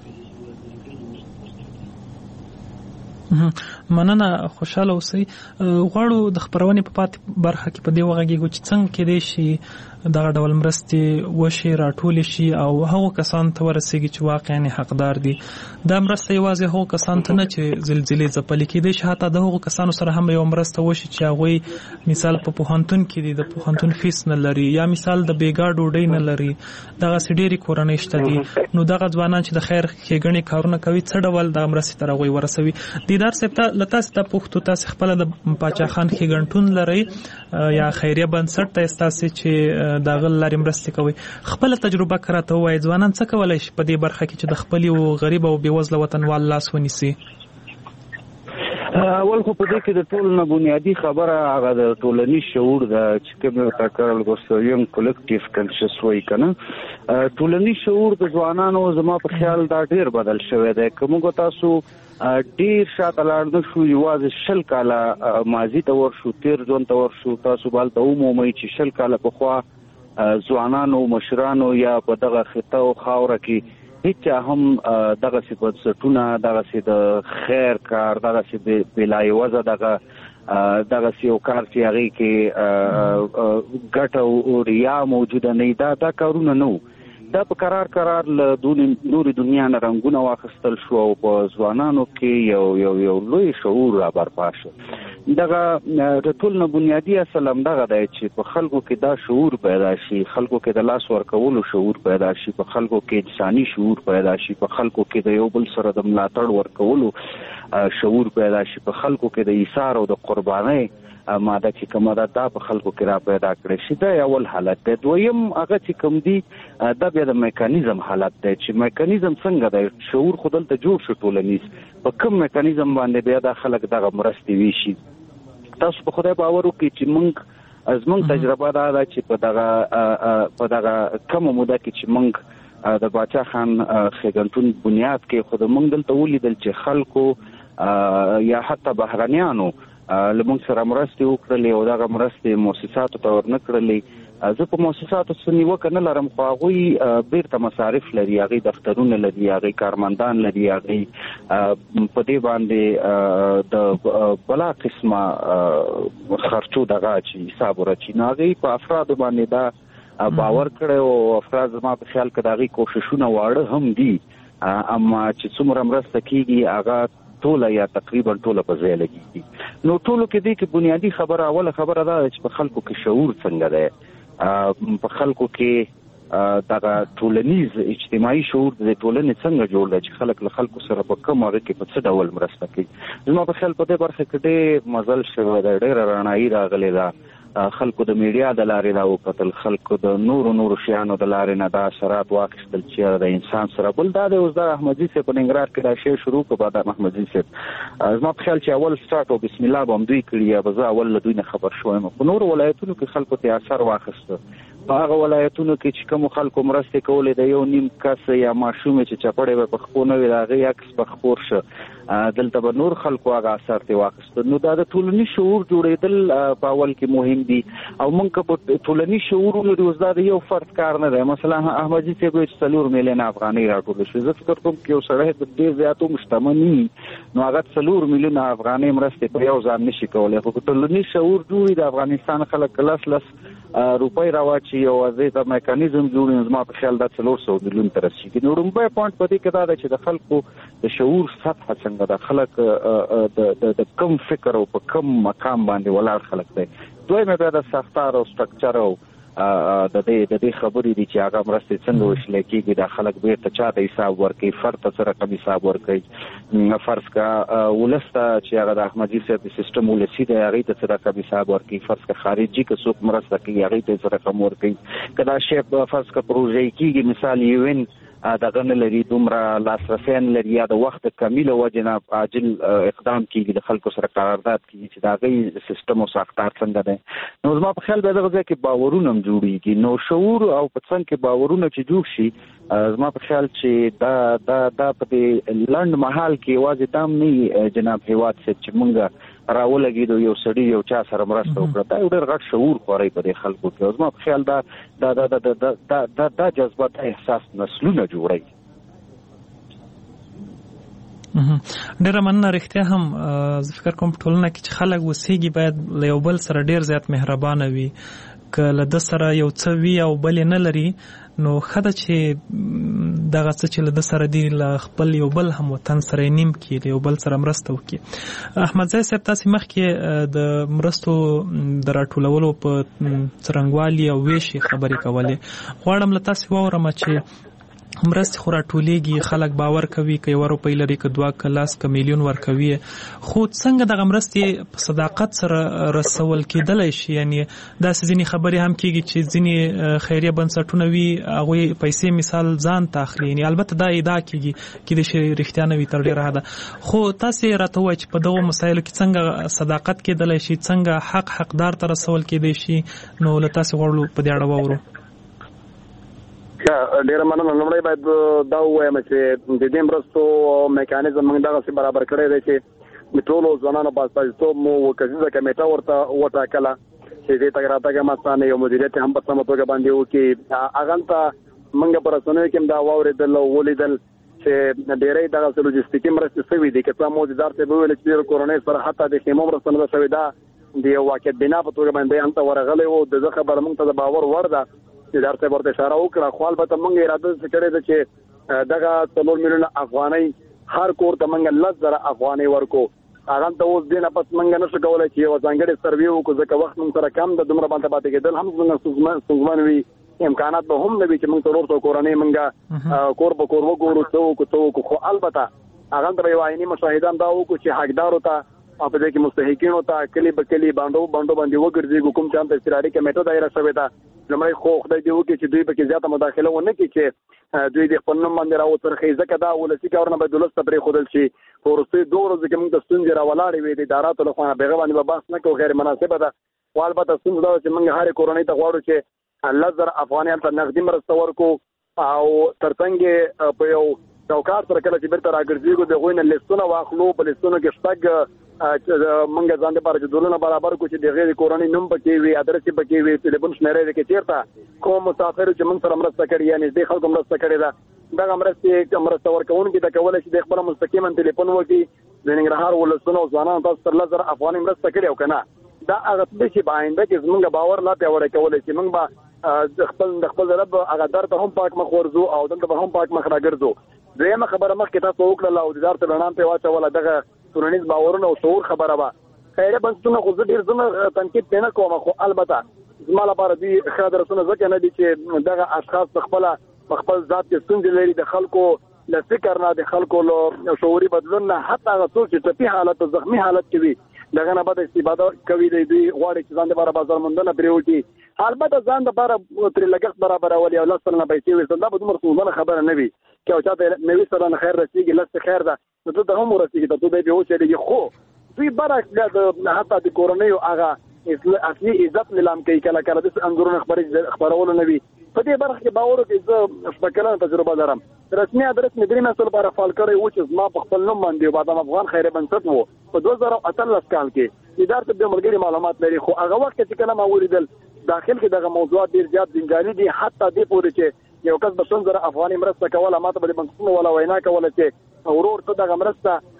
مننه خوشاله اوسئ. غواړو د خبرونې په پاتې برخه کې په دې وغږیږو چې څنګه کېدای شي دغه ډول مرستې وشي راټولې شي او هغو کسانو ته ورسېږي چې واقعا حقدار دي. دا مرسته یوازې هغو کسانو ته نه چې زلزلې ځپلې کېدای شي حتی د هغو کسانو سره هم یو مرسته وشي چې هغوی مثال په پوهنتون کې دي د پوهنتون فیس نه لري یا مثال د بیګا ډوډۍ نه لري دغسې ډېرې کورنۍ شته دي نو دغه ځوانان چې د خیر ښېګڼې کارونه کوي څه ډول دغه مرستې ته هغوی ورسوي. دیدار صاحب ته له تاسې ته پوښتو تاسې خپله د پاچا خان ښېګڼتون لرئ یا خیریه بنسټ ته ستاسې چې د هغه له لارې مرستې کوئ خپله تجربه که راته ووایئ ځوانان څه کولی شي په دې برخه کې چې د خپل یو غریب او بېوزله وطنوال لاس ونیسي؟ اول خو په دې کې د ټولو نه بنیادي خبره هغه د ټولنیز شعور ده چې کوم ورته کارل ګوستویم کلیکټیو کنشس وایي که نه ټولنیز شعور د ځوانانو زما په خیال دا ډېر بدل شوی دی که موږ تاسو ډېر شاته لاړ نه شو یوازې 20 کاله ماضي ته ورشو تېر ژوند ته ورشو تاسو به هلته ومومئ چې 20 کاله پخوا ځوانانو مشرانو یا په دغه خطه او خاوره کې هیڅ هم دغسې بنسټونه دغسې د خیر کار دغسې بلایوزه دغسې یو کار چې هغې کې ګټه او ریا موجوده نه دا کارونه نه وو. دا په قرار له نورې دنیا نه رنګونه واخیستل شو او په ځوانانو کې یو لوی شعور را برپا شو. دغه د ټول نه بنیادي اصل همدغه دی چې په خلکو کې دا شعور پیدا شي خلکو کې د لاس ورکولو شعور پیدا شي په خلکو کې انساني شعور پیدا شي په خلکو کې د یو بل سره د ملاتړ ورکولو شعور پیدا شي په خلکو کې د ایثار او د قربانۍ ماده چې کومه ده دا په خلکو کې را پیدا کړی شي. دا اول حالت دی. دویم هغه چې کوم دی دا بیا د میکانیزم حالت دی چې میکانیزم څنګه دی شعور خو دلته جوړ شو ټولنیز په کوم میکانیزم باندې بیا دا خلک دغه مرستې ویشي. تاسو په خدای باور وکړئ چې زموږ تجربه دا ده چې په دغه کمه موده کې چې موږ د باچا خان ښېګڼتون بنیاد کې خو د موږ دلته ولیدل چې خلکو یا حتی بهرنیانو له موږ سره مرستې وکړلې او دغه مرستې مؤسساتو ته ورنه کړلې. زه په مؤسساتو څه نیوکه نه لرم خو هغوی بیرته مصارف لري هغوی دفترونه لري هغوی کارمندان لري هغوی په دې باندې د بلا قسمه خرچو دغه چې حساب ورچي نو هغوی په افرادو باندې دا باور کړی او افراد زما په خیال کې د هغوی کوښښونه واړه هم دي اما چې څومره مرسته کېږي هغه ټوله یا تقریبا ټوله په ځای لګېږي. نو ټولو کې دی کې بنیادي خبره اوله خبره دا ده چې په خلکو کې شعور څنګه دی په خلکو کې دغه ټولنیز اجتماعي شعور د ټولنې څنګه جوړ دی چې خلک له خلکو سره په کوم هغه کې په څه ډول مرسته کوي. زما په خیال په دې برخه کې ډېر مزل شوی دی ډېره رڼایي راغلې ده خلکو د میډیا د لارې دا وکتل خلکو د نورو شیانو د لارې نه دا اثرات واخیستل چې د انسان سره بل دا دی اوس دا احمدزي صاحب په ننګرهار کې دا شی شروع کړ بعد احمدزي صاحب زما په خیال چې اول سټارټ او بسم الله به هم دوی کړي یا به زه اول له دوی نه خبر شوم په نورو ولایتونو کې خلکو ته اثر واخیسته په هغه ولایتونو کې چې کوم خلکو مرستې کولې د یو نیم کس یا ماشوم چې چپړې به په خپو نه وي د هغې عکس به خپور شه دلته به نور خلکو هغه اثر ته واخیسته. نو دا د ټولنیز شعور جوړېدل په اول کې مهم دي او موږ که په ټولنیز شعور ولرو اوس دا د یو فرد کار نه دی. مثلا احمدزي صاحب وایي چې 4 میلیونه افغانۍ راټولې شوې زه فکر کوم چې یو سړی ډېر زیات هم شتمن وي نو هغه 4 میلیونه افغانۍ مرستې په یو ځان نشي کولی خو که ټولنیز شعور جوړ وي د افغانستان خلک لس روپۍ راوچی او د میکانیزم جوړ زما په خیال دا 400 میلیون تر رسیدي. نو رومبه پوینټ په دې کې دا ده چې د خلکو د شعور سطح څنګه د خلک د کم فکر او په کم مقام باندې ولاړ خلک دی. دویمه بیا د ساختار او سټرکچر او د دې خبرې دي چې هغه مرسته څنګه وشل کېږي د خلک بیرته چاته حساب ورکړي فرد ته سره کم حساب ورکړي فرض کا ولسته چې هغه د احمدي صاحب سیستم ولسی دی هغه ته سره کم حساب ورکړي فرض کا خارجي که څوک مرسته کوي هغه ته سره کم ورکړي کدا شی فرض کا پروژې کېږي مثال یوین دغه نه لري دومره لاسرسي نه لري یا د وخت کمیله وجنه عاجل اقدام کیږي د خلکو سره قرارداد کیږي چې دا غي سیستم او ساختار څنګه دی. نو زما په خیال به دغه ځکه باورونه جوړیږي. نو شعور او په څنګه کې باورونه چې جوړ شي زما په خیال چې دا په لند محل کې واځي تام نه جناب هیواد چې مونږه راولګیدو یو سړی یو چا سره مرسته وکړه دا یو ډېر غټ شعور خوري په دې خلکو کې. زما په خیال دا جذبات احساس نسلونه جوړي. ډېر مننه. رښتیا هم زه فکر کوم ټولنه کې چې خلک وسیږي باید له یو بل سره ډېر زیات مهربانه وي. که له د سره یو څه وي او بل نه لري نو خدای چې دغه څه چې له د سره دی له خپل یو بل هم وطن سره نیم کې یو بل سره مرسته وکړي. احمد زای صاحب تاسو مخکې د مرستو د راټولولو په څرنګوالي او ویشي خبرې کولې. غواړم له تاسو واورم چې مرستې خو راټولېږي خلک باور کوي که 1 روپۍ لري که 2 که 10 که میلیون ورکوي خو څنګه دغه مرستې په صداقت سره رسول کېدلی شي. یعنی داسې ځینې خبرې هم کېږي چې ځینې خیریه بنسټونه وي هغوی پیسې مثال ځان ته اخلي. یعنی البته دا ادعا کېږي چې رښتیا نه وي تر ډېره حده. خو تاسې راته ووایئ چې په دغو مسایلو کې څنګه صداقت کېدلی شي څنګه حقدار ته رسول کېدی شي. نو له تاسې غواړو په دې اړه واورو. ډیره مننه. لومړی باید دا ووایم چې د دې مرستو میکانیزم موږ دغسې برابر کړی دی چې د ټولو ځوانانو په استازیتوب مو کسیزه کمیټه ورته وټاکله چې دې تګ راتګ هم اسانه یو مدیریت هم په سمه توګه باندې وکړي. هغه ته موږ په رسنیو کې هم دا واورېدل او ولیدل چې ډېری دغسې لوجستیکي مرستې شوي دي. که څه موجودار صاحب وویل چې د کورنۍ سره حتی د خیمو مرسته نه ده شوې دا د یو واقعیت بنا په توګه باندې هلته ورغلی و. د زه خبره موږ ته د باور وړ ده چې دار ته ورته اشاره وکړه. خو البته موږ اراده کړې ده چې دغه 4 میلیونه افغانۍ هر کور ته موږ 10,000 افغانۍ ورکو. هغه ته اوس دې نه پس موږ نشو کولای چې یو ځانګړی سروې وکړو ځکه وخت موږ سره کم د دومره باندې پاتې کېدل هم موږ ستونزمن وي. امکانات به هم نه وي چې موږ 400 کورنۍ موږ کور په کور وګورو څه. خو البته هغه ته یو عیني مشاهده دا وکړو چې حقدارو ته او په دې کې مستحقینو ته کلی په کلی باندې باندې وګرځي. کوم چې هم د استراري کمیټه دایره شوې ده لمړی خو خدای دې وکړي چې دوی پکې زیاته مداخله ونه کړي چې دوی د خپل نوم باندې راوڅرخي ځکه دا ولسی کارونه به دولت پرې خودل شي. په وروستي 2 ورځې کې موږ د ستونزې راولاړې وې د اداراتو له خوا بغه باندې بحث نه کوو غیر مناسبه ده. خو البته ستونزه دا چې موږ هر کورنۍ ته غواړو چې 10,000 افغانۍ ته نقدي مرسته ورکو او ترڅنګ په یو چوکاټ سره کله چې بیرته راګرځېږو د غوینه لیستونه واخلو. په لیستونو کې شپږ منګه ځان د پاره جوړونه برابر کو چې د غیر کورنۍ نوم پکې وي ادرس پکې وي ټلیفون شمیرې کې چیرته کوم مسافر چې موږ سره مرسته کړي یعنی د خلکو مرسته کړي دا دغه مرسته ورکوونکي د کولای شي د خپل مستقیما ټلیفون وکړي د ننګرهار ولسونو ځوانانو تاسو تر 10,000 افغانۍ مرسته کړي او کنه دا هغه څه چې باندې کې زموږ باور لا پیاوړی کولای شي. موږ به د خپل رب هغه در ته هم پاک مخ ورزو او دلته به هم پاک مخ راګرځو. دویمه خبره مخکې تاسو وکړه او د دار ته لړان په واچوله دغه ټولنیز باورونه او شعور خبره وه. خیریه بنسټونه خو زه ډېر زما تنقید نه کوم خو البته زما لپاره دوی ښه درسونه ځکه نه دي چې دغه اشخاص په خپل ذات کې ستونزې لري. د خلکو له فکر نه د خلکو له شعوري بدلون نه حتی هغه څوک چې ټپي حالت او زخمي حالت کې وي دغه نه بده استفاده کوي. دوی غواړي چې ځان لپاره بازار موندنه پرې وکړي. البته ځان لپاره ترې لګښت برابرول او 10 سلنه پیسې ویستل دا به دومره ستونزمنه خبره نه وي چې او چاته 90 سلنه خیر رسېږي 10 خیر ده نو ته ته هم ورسېږي ته به وچېږي. خو دوی برعکس حتی د کورنیو هغه اصلي عزت نیلام کوي. کله کله د انګورونو خبرولو نه وي. په دې برخه کې باور وکړئ زه شپږ کلنه تجربه لرم. رسمي ادرس مې 3 میاشتو لپاره فعال کړی و چې زما په خپل نوم باندې بادام افغان خیریه بنسټ و په 2018 کال کې اداره د ملګري معلومات لري. خو هغه وخت چې کله ما ولیدل داخل کې دغه موضوعات ډیر زیات ځنګالي دي حتی دې پورې چې یو کس به 100,000 افغانۍ مرسته کوله ماته به د بنسټونو ولا وینا کوله چې ورور ته دغه مرسته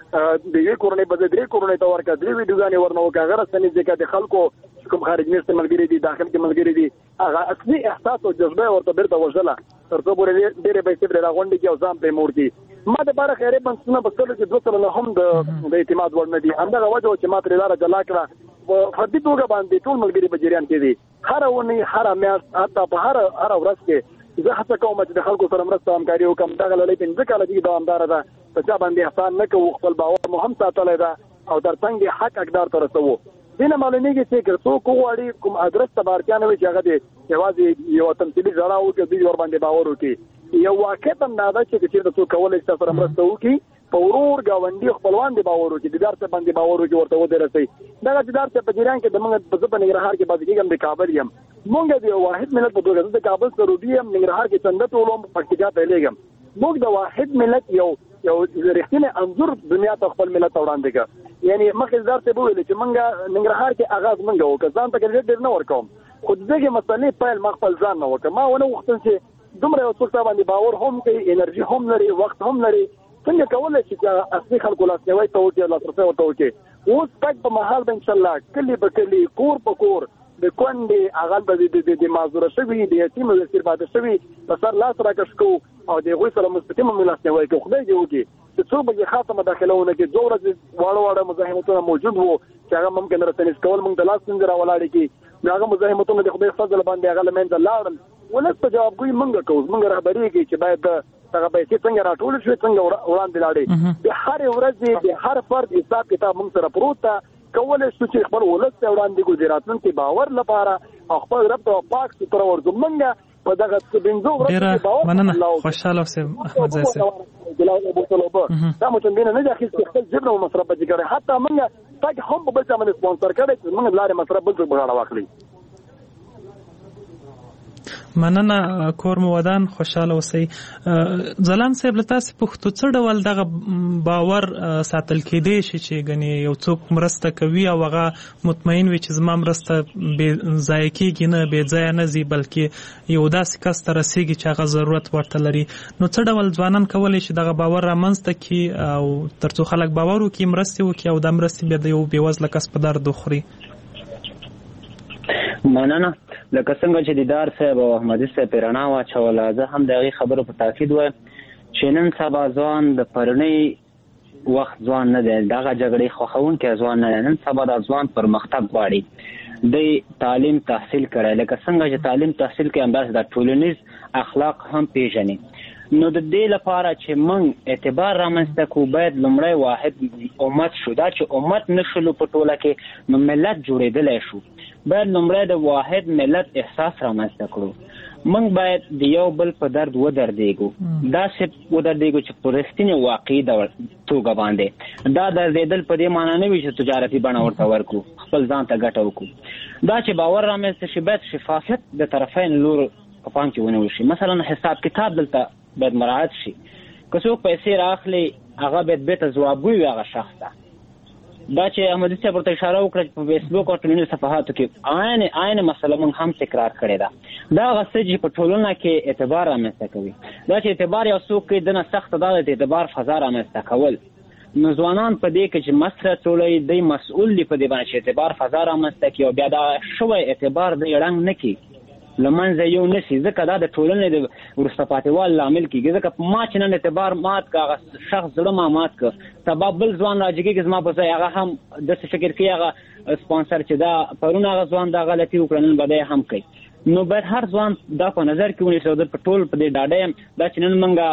د یوې کورنۍ په درې کورنۍ ته ورکړه، درې ویډیوګانې ورنه وکړه، هغه رسنۍ ځکه د خلکو کوم خارج میشته ملګري دي داخل کې ملګري دي هغه اصلي احساس او جذبه ورته بیرته وژله تر څو پورې ډېرې پیسې پرې راغونډې کړي او ځان پرې موړ کړي. ما د باره خیري بنسټونه په څلو کې 2 سلنه هم د اعتماد وړ نه دي. همدغه وجه چې ما ترې لاره جلا کړه په فردي توګه باندې ټول ملګري په جریان کې دي. هر ونې هر میاشت حتی په هر ورځ کې زه هڅه کوم چې د خلکو سره مرسته همکاري وکړم. دغه لړۍ 15 کاله کې دوامداره ده، په چا باندې احسان نه کوو، خپل باور مو هم ساتلی ده او ترڅنګ حق حقدار ته رسوو. دینه معلومیږي چې څوک غواړي کوم ادرس ته بارتیا نه وي چې هغه د یوازې یو تمثیلي ځړا وکړي، دوی ور باندې باور وکړي. یو واقعیت هم دا ده چې چېرته څوک کولی شي سره مرسته وکړي، په ورور ګاونډي خپلوان دې باور وکړي، دیدار ته باندې باور وکړي، ورته ودرسوي. دغه دیدار ته په جریان کې د موږ زه په ننګرهار کې بعضې کېږم، د کابل یم. موږ د یو واحد ملت په توګه زه د کابل سروبي یم، ننګرهار کې چنده ټولوم، پکتیکا ته لیږم. موږ د واحد ملت یو رښتینی انځور دنیا ته خپل ملت ته وړاندې کړه. یعنی مخکې زار ته وویل چې موږ ننګرهار کې آغاز موږ وکړ، ځان ته کریډټ ډېر نه ورکوم، خو دغه مسلې پیل ما خپل ځان نه وکړ. ما ونه غوښتل چې دومره یو څوک باندې باور هم کوي، انرژي هم لري، وخت هم لري، څنګه کولی شي چې اصلي خلکو لاسنیوی ته وکړي، لاسرسی ورته وکړي. اوس تګ په مهال به انشاءالله کلي په کلي، کور په کور د کونډې هغه به د معذوره شوي، د یتیم او د اسیر پاتې شوي په سر لاس راکش کوو او د هغوی سره مستقیمه مو لاسنیوی کوو. خدای دې وکړي چې څوک به خاصه مداخله ونه کړي. 2 ورځې واړه مزاحمتونه موجود وو چې هغه ممکن رسنیز کول موږ د لاس څنګه راولاړې کړي، نو هغه مزاحمتونه د خدای فضل باندې هغه له منځه لاړل. ولس په جوابګویي موږ کوو، موږ رهبري کوي چې باید هغه پیسې څنګه راټول شي، څنګه وړاندې لاړې. د هرې ورځې د هر فرد حساب کتاب موږ سره پروت ده. کولی شو چې خپل ولس ته وړاندې کړو د راتلونکي باور لپاره او خپل رب ته پاک ستره ورکړو. موږ په دغه 15 ورځې باور مننه. خوشحاله اوسئ احمد زاهد صاحب. دا مو څنګه نه ځخې چې خپل جبر او مصرف به کړي، حتی موږ تاګ هم په بل ځای باندې سپانسر کړي چې موږ لارې مصرف بل څه بغاړه واخلي. مننه کور مو ودان، خوشاله اوسئ. ځلان صاحب له تاسو پوښتو څه ډول دغه باور ساتل کېدی شي چې ګنې یو څوک مرسته کوي او هغه مطمئن وي چې زما مرسته بې ځایه کېږي نه، بې ځایه نه ځي، بلکې یو داسې کس ته رسېږي چې هغه ضرورت ورته لري. نو څه ډول ځوانان کولی شي دغه باور رامنځته کړي او تر څو خلک باور وکړي، مرستې وکړي او دا مرستې بیا د یو بېوزله کس په درد وخوري؟ مننه. لکه څنګه چې دیدار صاحب او احمدي صاحب رڼا واچوله، زه هم د هغې خبرو په تاکید وایم چې نن سبا ځوان د پرونی وخت ځوان نه دی، دغه جګړې خوښونکی ځوان نه دی. نن سبا دا ځوان پرمختګ غواړي، دی تعلیم تحصیل کړی. لکه څنګه چې تعلیم تحصیل کوي همداسې د ټولنیز اخلاق هم پیژني. نو د دې لپاره چې موږ اعتبار رامنځته کړو باید لومړی واحد امت شو. دا چې امت نه شلو په ټوله کې نو ملت جوړېدلی شو. باید لومړی د واحد ملت احساس رامنځته کړو. موږ باید د یو بل په درد ودرېږو، داسې ودرېږو چې په رښتینې واقعي توګه باندې. دا دردېدل په دې معنا نه وي چې تجارتي بڼه ورته ورکړو، خپل ځان ته ګټه وکړو. دا چې باور رامنځته شي باید شفافیت د طرفین لور په پام کې ونیول شي. مثلا حساب کتاب دلته باید مراعات شي. که څوک پیسې راخلي هغه باید بیرته ځوابګوی وي هغه شخص ته. دا چې احمدي صاحب ورته اشاره وکړه چې په فیسبوک او ټولنیزو صفحاتو کې عین مسله موږ هم تکرار کړې ده. دا هغه څه چې په ټولنه کې اعتبار رامنځته کوي. دا چې اعتبار یو څوک کوي دنه سخته دا د اعتبار فضا رامنځته کول. نو ځوانان په دې کې چې مسره ټولوي دی مسؤل دي په دې باندې چې اعتبار فضا رامنځته کړي او بیا دا شوی اعتبار دی ړنګ نه کړي، له منځه یو نه شي. ځکه دا د ټولنې د وروسته پاتې والي لامل کېږي. ځکه ما چې نن اعتبار مات کړه، هغه شخص زړه ما مات کړه، سبا بل ځوان راجګېږي زما په ځای، هغه هم داسې فکر کوي هغه سپانسر چې دا پرون هغه ځوان دا غلطي وکړه نن به دی هم کوي. نو باید هر ځوان دا په نظر کې ونیسي. او په ټول په دې ډاډه یم دا چې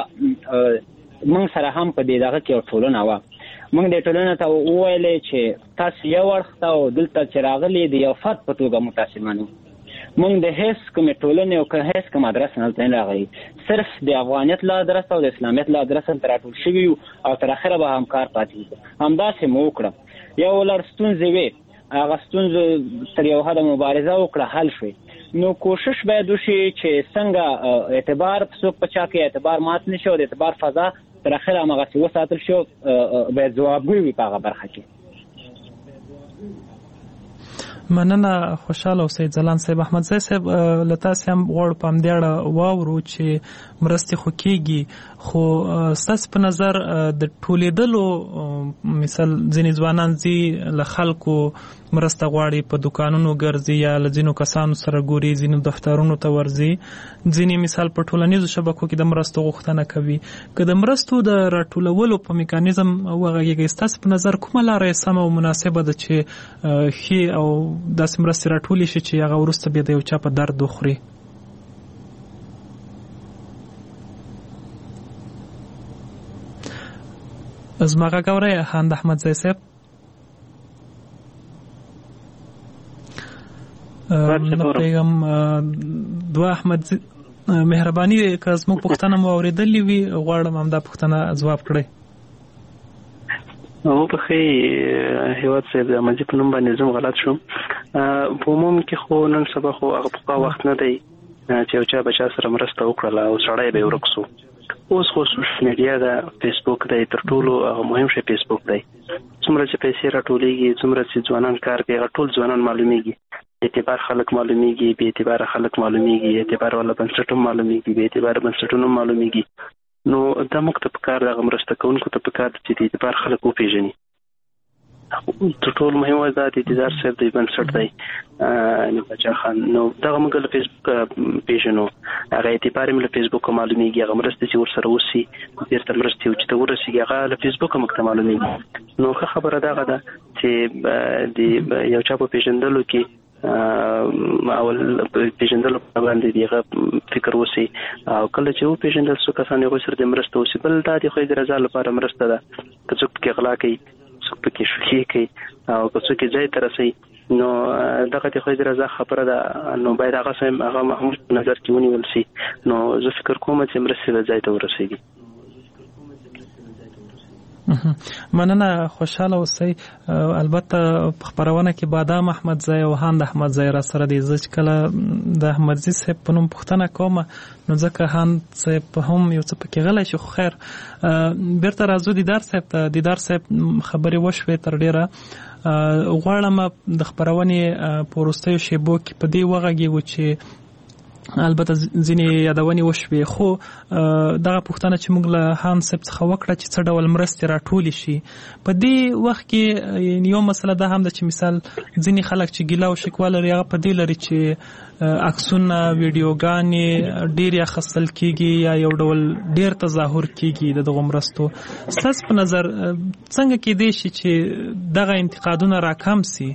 نن موږ سره هم په دې دغه کې یو ټولنه وه. موږ دې ټولنې ته وویلې چې تاسو یو اړخ ته او دلته چې راغلي د یو فرد په توګه موږ تاسې منو. موږ د هیڅ کومې ټولنې او هیڅ کوم ادرس نه دلته نه راغلي، صرف د افغانیت له ادرس او د اسلامیت له ادرس ته راټول شوي یو او تر اخره به همکار پاتې یو. همداسې مو وکړه. یو لړ ستونزې وې، هغه ستونزو تر یو حده مبارزه وکړه، حل شوې. نو کوشش باید وشي چې څنګه اعتبار څوک په چا کې اعتبار مات نه شي او د اعتبار فضا تر اخره هماغسې وساتل شي، باید ځوابګوی وي په هغه برخه کې. مننه خوشاله اوسئ ځلان صاحب. احمدزی صاحب له تاسې هم غواړو په همدې اړه واورو چې مرستې خو کېږي خو ستاسې په نظر د ټولېدلو مثال ځینې ځوانان ځي له خلکو مرسته غواړي په دوکانونو ګرځي یا له ځینو کسانو سره ګوري ځینو دفترونو ته ورځي ځینې مثال په ټولنیزو شبکو کې د مرستو غوښتنه کوي که د مرستو د راټولولو په میکانیزم وغږیږي ستاسې په نظر کومه لاره یې سمه او مناسبه ده چې ښې او داسې مرستې راټولې شي چې هغه وروسته بیا د یو چا په درد وخوري؟ زما غږ اورئ خان احمدزی صاحب؟ نه پوهېږم دوه احمدزي مهرباني که زموږ پوښتنه مو اورېدلې وي غواړم همدا پوښتنه ځواب کړئ. وبخښئ هیواد صاحب د احمدزي په نوم باندې زه غلط شوم. په عموم کې خو نن سبا خو هغه پخوا وخت نه دی چې یو چا بچا سره مرسته وکړله او سړی به یې ورک سو. اوس خو سوشل میډیا ده، فیسبوک دی، تر ټولو مهم شی فیسبوک دی. څومره چې پیسې راټولېږي څومره چې ځوانان کار کوي هغه ټول ځوانان معلومیږي. اعتبار خلک معلومیږي، بې اعتبار خلک معلومیږي، اعتبار والا بنسټونه معلومیږي، بې اعتبار بنسټونه معلومیږي. نو دا موږ ته پکار د مرسته کوونکو ته پکار چې د اعتبار خلک وپېژني. تر ټولو مهم دا د دیدار صاحب د بنسټ دی بچا خان. نو دغه موږ له فیسبوک پیژنو، هغه اعتبار یې له فیسبوک معلومیږي، هغه مرستې چې ورسره وسي بیرته مرستې چې ته ورسېږي هغه له فیسبوک موږ ته معلومیږي. نو ښه خبره دغه ده چې د یو چا په پیژندلو کې اول پیژندلو باندې دغه فکر وسی او کله چې و پیژندل څو کسان یې غوښتل د مرسته وسی بل دا د خو د رضا لپاره مرسته ده که څوک کې غلا کوي څوک کې شوخي کوي او که څوک ځای ته رسي نو دغه د خو د رضا خبره ده نو باید هغه محمود نظر کې ونیول شي. نو زه فکر کوم چې مرسته ځای ته ورسیږي. مننه خوشاله اوسئ. البته په خبرونه کې بادام احمدزی او هاند احمدزی را سره دي. زه چې کله د احمدزي صاحب په نوم پوښتنه کوم نو ځکه هاند صاحب هم یو څه پکې غلی شي. خو خیر بیرته راځو دیدار صاحب ته. دیدار صاحب خبرې وشوې تر ډیره غواړم د خبرونې په وروستیو شیبو کې په دې وغږیږو چې البته ځینې یادونې وشوې خو دغه پوښتنه چې موږ له هان صاحب څخه وکړه چې څه ډول مرستې راټولې شي په دې وخت کې یو مسله ده هم ده چې مثال ځینې خلک چې ګیله او شکوه لري هغه په دې لري چې عکسونه ویډیوګانې ډېرې اخیستل کېږي یا یو ډول ډېر تظاهر کېږي د دغو مرستو. ستاسو په نظر څنګه کېدای شي چې دغه انتقادونه راکم سي؟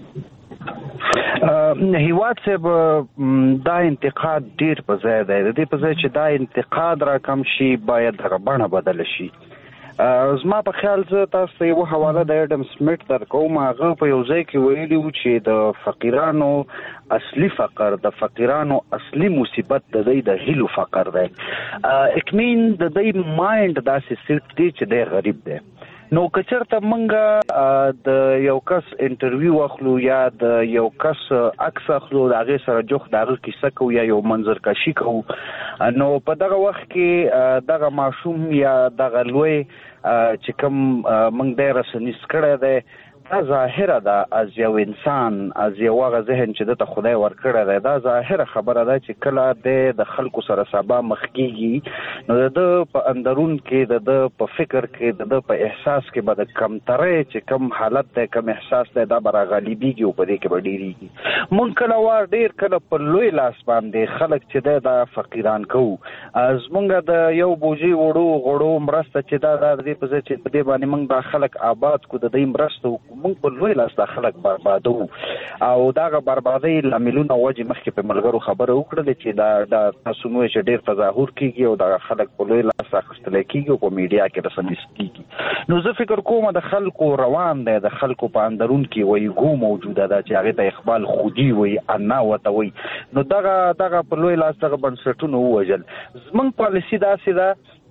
هیواد صاحب دا انتقاد ډیر په ځای دی. د دې په ځای چې دا انتقاد را کم شي باید دغه بڼه بدله شي. زما په خیال زه تاسو ته یوه حواله د ایډم سمیت درکوم. هغه په یو ځای کې ویلي و چې د فقیرانو اصلي فقر د فقیرانو اصلي مصیبت د دوی د هیلو فقر دی. اکمین د دوی مایند داسې سیټ دی چې دی غریب دی. نو که چېرته موږ د یو کس انټرویو اخلو یا د یو کس عکس اخلو د هغې سره جوخت د هغه کیسه کوو یا یو منظرکشي کوو نو په دغه وخت کې دغه ماشوم یا دغه لوی چې کوم موږ دی رسنیز کړی دی دا ظاهره ده از یو انسان از یو هغه ذهن چې دته خدای ورکړی دی. دا ظاهره خبره ده چې کله د خلکو سره سبا مخ کېږي نو د ده په اندرون کې د ده په فکر کې د ده په احساس کې به د کمترۍ چې کم حالت دی کم احساس دی دا به راغالبېږي او په دې کې به ډېرېږي. موږ کله وار ډېر کله په لوی لاس باندې خلک چې دی دا فقیران کوو. زموږ د یو بوجۍ وړو غړو مرسته چې دا د دې په ځای چې په دې باندې موږ دا خلک آباد کړو د دوی مرسته وکړو موږ په لوی لاس دا خلک بربادو او دغه بربادۍ لاملونه وجې مخکې په ملګرو خبره وکړلې چې دا تاسو نو چې ډېر تظاهر کېږي او دغه خلک په لوی لاس اخیستلی کېږي او په میډیا کې رسنیز کېږي. نو زه فکر کوم د خلکو روان دی د خلکو په اندرون کې وایګو موجوده ده چې هغې ته اقبال خودي وایي انا ورته وایي. نو دغه په لوی لاس دغه بنسټونه ووژل. زموږ پالیسي داسې ده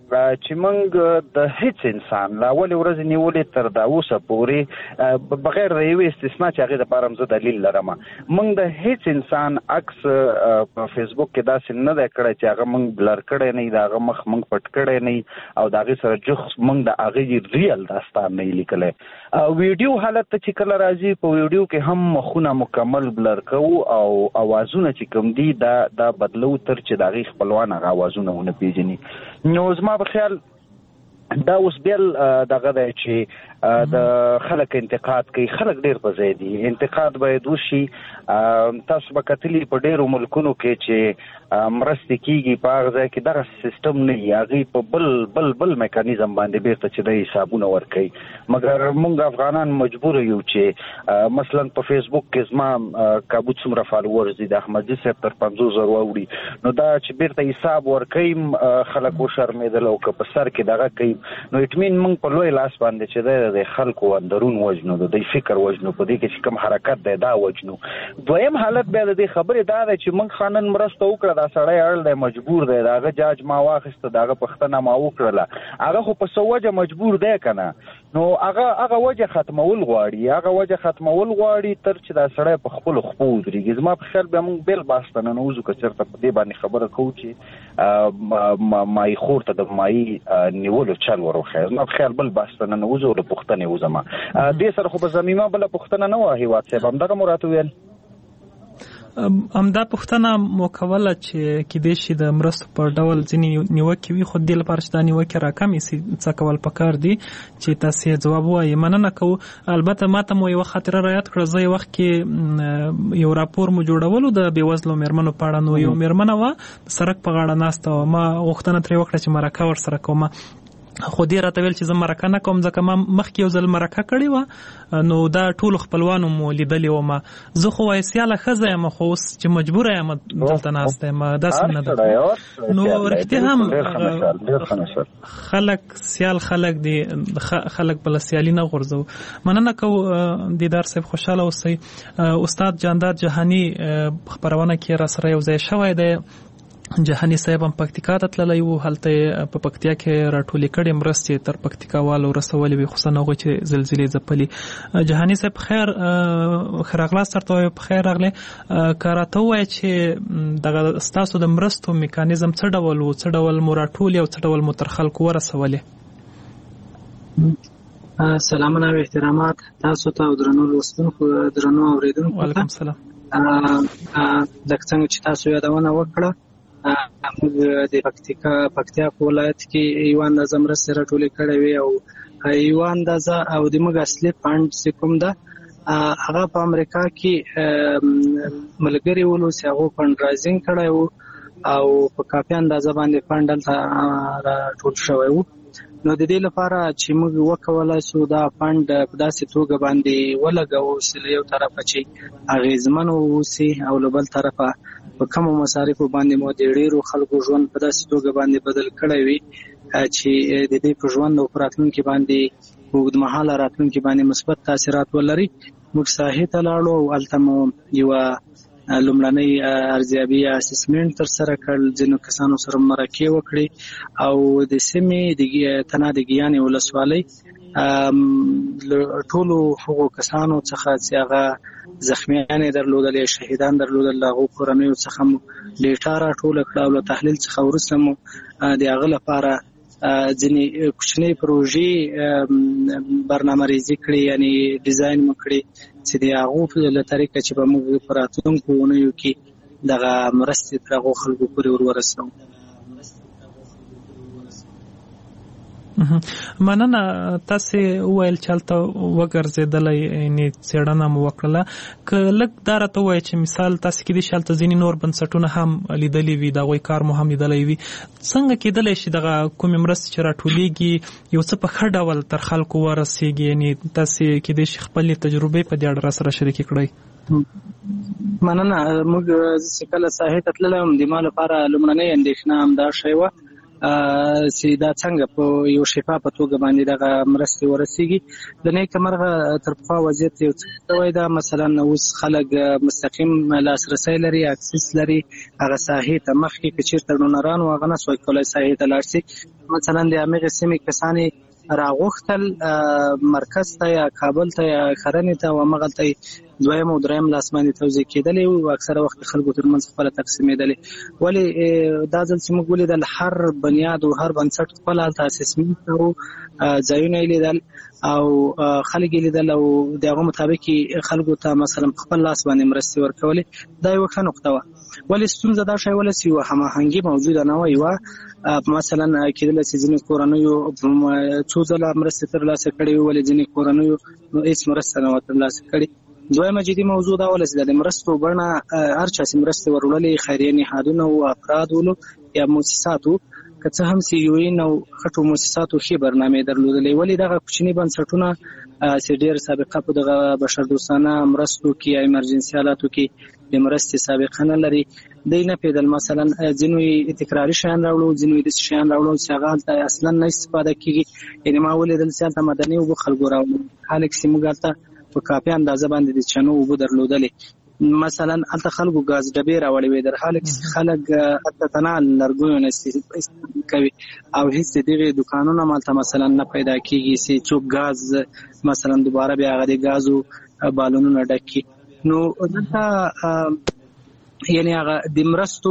چې موږ د هیڅ انسان لا ولې ورځ نیولې تر دا اوسه پورې بغیر د یوې استثنا چې هغې دپاره هم زه دلیل لرم موږ د هیڅ انسان عکس په فیسبوک کې داسې نه دی کړی چې هغه موږ بلر کړی نه د هغه مخ موږ پټ کړی نه او د هغې سره جخ موږ د هغې ریل داستان نه یې لیکلی ویډیو حالت ته چې کله راځي په ویډیو کې هم مخونه مکمل بلر کوو او اوازونه چې کوم دي دا بدلو تر چې د هغې خپلوان هغه اوازونه ونه پېژني نو زما په خیال دا اوس بیل دغه دی چې د خلک انتقاد کوي خلک ډېر په ځای دي انتقاد باید وشي تاسو به کتلي په ډېرو ملکونو کې چې مرستې کېږي په هغه ځای کې دغه سیسټم نه وي هغوی په بل میکانیزم باندې بیرته چې د حسابونه ورکوي مګر موږ افغانان مجبوره یو چې مثلا په فیسبوک کې زما کابو څومره فالوورز دي د احمدجي صاحب تر 50,000 واوړي نو دا چې بیرته حساب ورکوي خلک وشرمېدل او که په سر کې دغه کوي نو اټمین موږ په لوی لاس باندې چې د خلکو اندرون وجنو د دوی فکر وجنو په دې کې چې کوم حرکت دی دا وجنو دویم حالت بیا د دې خبرې دا ده چې موږ خانن مرسته وکړه دا سړی اړل دی مجبور دی د هغه جاج ما واخیسته د هغه پوښتنه ما وکړله هغه خو په څه وجه مجبور دی که نه نو هغه وجه ختمول غواړي تر چې دا سړی په خپلو خپو ودرېږي زما په خیال بیا موږ بیل بحث ته ننوځو که چېرته په دې باندې خبره کوو چې مایي خور ته د مایي نیولو چل ور وښیي زما په خیال بل بحث ته ننوځو له پوښتنې وځم دې سره خو به زمیمه بله پوښتنه نه وه هیواد صاحب همدغه مو راته ویل همدا پوښتنه مو کوله چې کیدای شي د مرستو په ډول ځینې نیوکې وي خو دې لپاره چې دا نیوکې راکمې سي څه کول پکار دي چې تاسو یې ځواب ووایي مننه کوو البته ماته مو یوه خاطره رایاد کړه زه یو وخت کې یو راپور مو جوړولو د بېوزلو مېرمنو په اړه نو یو مېرمنه وه د سړک په غاړه ناسته وه ما غوښتنه ترې وکړه چې مرکه ورسره کومه خو دې راته ویل چې زه مرکه نه کوم ځکه ما مخکې یو ځل مرکه کړې وه نو دا ټولو خپلوانو مو لیدلې ومه زه خو وایسیاله ښځه یم خو اوس چې مجبوره یم دلته ناسته یم داسې نه ده نو رښتیا هم خلک سیال خلک دي خلک بله سیالي نه غورځو مننه کوو دیدار صاحب خوشحاله اوسئ استاد جانداد جهاني خپرونه کې را سره یو ځای شوی دی جهاني صاحب هم پکتیکا ته تللی و هلته په پکتیا کې راټولې کړې مرستې تر پکتیکا والو رسولې وي خصوصا هغوی چې زلزلې ځپلي جهاني صاحب خیر ښه راغلاست درته وایم په خیر راغلی که راته ووایه چې دغه ستاسو د مرستو میکانیزم څه ډول و څه ډول مو راټولې او څه ډول مو تر خلکو ورسولې سلامونه او احترامات تاسو ته او درنو لوستونکو درنو اورېدونکو وعلیکم السلام لکه څنګه چې تاسو یادونه وکړه موږ د پکتیا په ولایت کې یو اندازه مرستې راټولې کړې وې او یو اندازه او د موږ اصلي فنډ چې کوم ده هغه په امریکا کې ملګري ولو چې هغه فنډ رایزینګ کړی و او په کافي اندازه باندې فنډ دلته راټول شوی و نو د دې لپاره چې موږ وکولای شو دا فنډ په داسې توګه باندې ولګوو چې له یو طرفه چې اغېزمن واوسي او له بل طرفه په کمو مصارفو باندې مو د ډېرو خلکو ژوند په داسې توګه باندې بدل کړی وي چې د دې په ژوند او راتلونکي باندې اوږدمهاله راتلونکي باندې مثبت تاثیرات ولري موږ ساحې ته لاړو او هلته مو یوه لومړنۍ ارزیابي اسسمنټ ترسره کړل ځینو کسانو سره مرکې وکړې او د سیمې د تنه د ګیانې ولسوالۍ ټولو هغو کسانو څخه چې هغه زخمیانې درلودلې شهیدان درلودل هغو کورنیو څخه مو ډیټا راټوله کړه او له تحلیل څخه وروسته مو د هغه لپاره ځینې کوچنۍ پروژې برنامه ریزي کړې یعنی ډیزاین مو کړې چې د هغو له طریقه چې به موږ په راتلونکو اونیو کې دغه مرستې تر هغو خلکو پورې ورسوو مننه تاسو ویل چې هلته وګرځېدلی یعنې څېړنه مو وکړله که لږ دا راته ووایه چې مثال تاسو کېدای شي هلته ځینې نور بنسټونه هم لیدلي وي د هغوی کار مو هم لیدلی وي څنګه کېدلی شي دغه کومې مرستې چې راټولېږي یو څه په ښه ډول تر خلکو ورسېږي یعنې تاسو کېدای شي خپلې تجربې په دې اړه راسره شریکې کړئ مننه موږ چې کله ساحې ته تللی وم د ما لپاره لومړنۍ اندېښنه همدا شی وه چې دا څنګه په یو شفاف توګه باندې دغه مرستې ورسیږي د نیک مرغه تر پخوا وضعیت یو څه وای دا مثلا اوس خلک مستقیم لاسرسي لري اکسس لري هغه ساحې ته مخکې چې چیرته ډونران واغ نه سوی کولای ساحې ته لاړ شي مثلا د امریکا سیمې کسانې راغوښتل مرکز ته یا کابل ته یا خرنې ته او مغلطه دویم او دریم لاسماني توزیع کېدلې او اکثره وخت خلکو ترمنځ خپل تقسیمېدلې ولی دا ځل چې موږ ولیدل هر بنیاد او هر بنسټ خپل تاسیسمنت او ځایونه لیدل او خلک لیدل او دغه مطابق خلکو ته مثلا خپل لاس باندې مرستې ورکولې دا یو ښه نقطه و ولی ستونزه دا شی ولسی او هماهنګي موجوده نه وي و مثلا کېدل چې ځینې کورنیو څو ځله مرستې ترلاسه کړې ولې ځینې کورنیو هیڅ مرسته نه ترلاسه کړې دویمه جدي موضوع دا ولې د مرستو بڼه هر چا چې مرستې ورولې خیریه نهادونه او افراد ولو یا مؤسساتو که څه هم سیوین او خټو مؤسساتو ښې برنامې درلودلې ولې دغه کوچني بنسټونه چې ډېر سابقه په دغه بشردوستانه مرستو کې یا ایمرجنسي حالاتو کې د مرستې سابقه نه لري دی نه پیدل مثلا ځینوی تکراری شیان راوړو ځینوی د شیان راوړو چې هغه ته اصلا نه استفاده کیږي یعنی ما ولیدل چې ته مدني او خلکو راوړو حالک سیمګالته په کافي اندازه باندې د چنو او درلودلې مثلا الته خلکو غاز ډبې راوړي وي در حالک خلک حتی تنال لرګو نه استفاده کوي او هیڅ دغه دکانونه مالته مثلا نه پیدا کیږي چې څوک غاز مثلا دوباره بیا هغه د غازو بالونونه ډکي نو دلته یعنی هغه د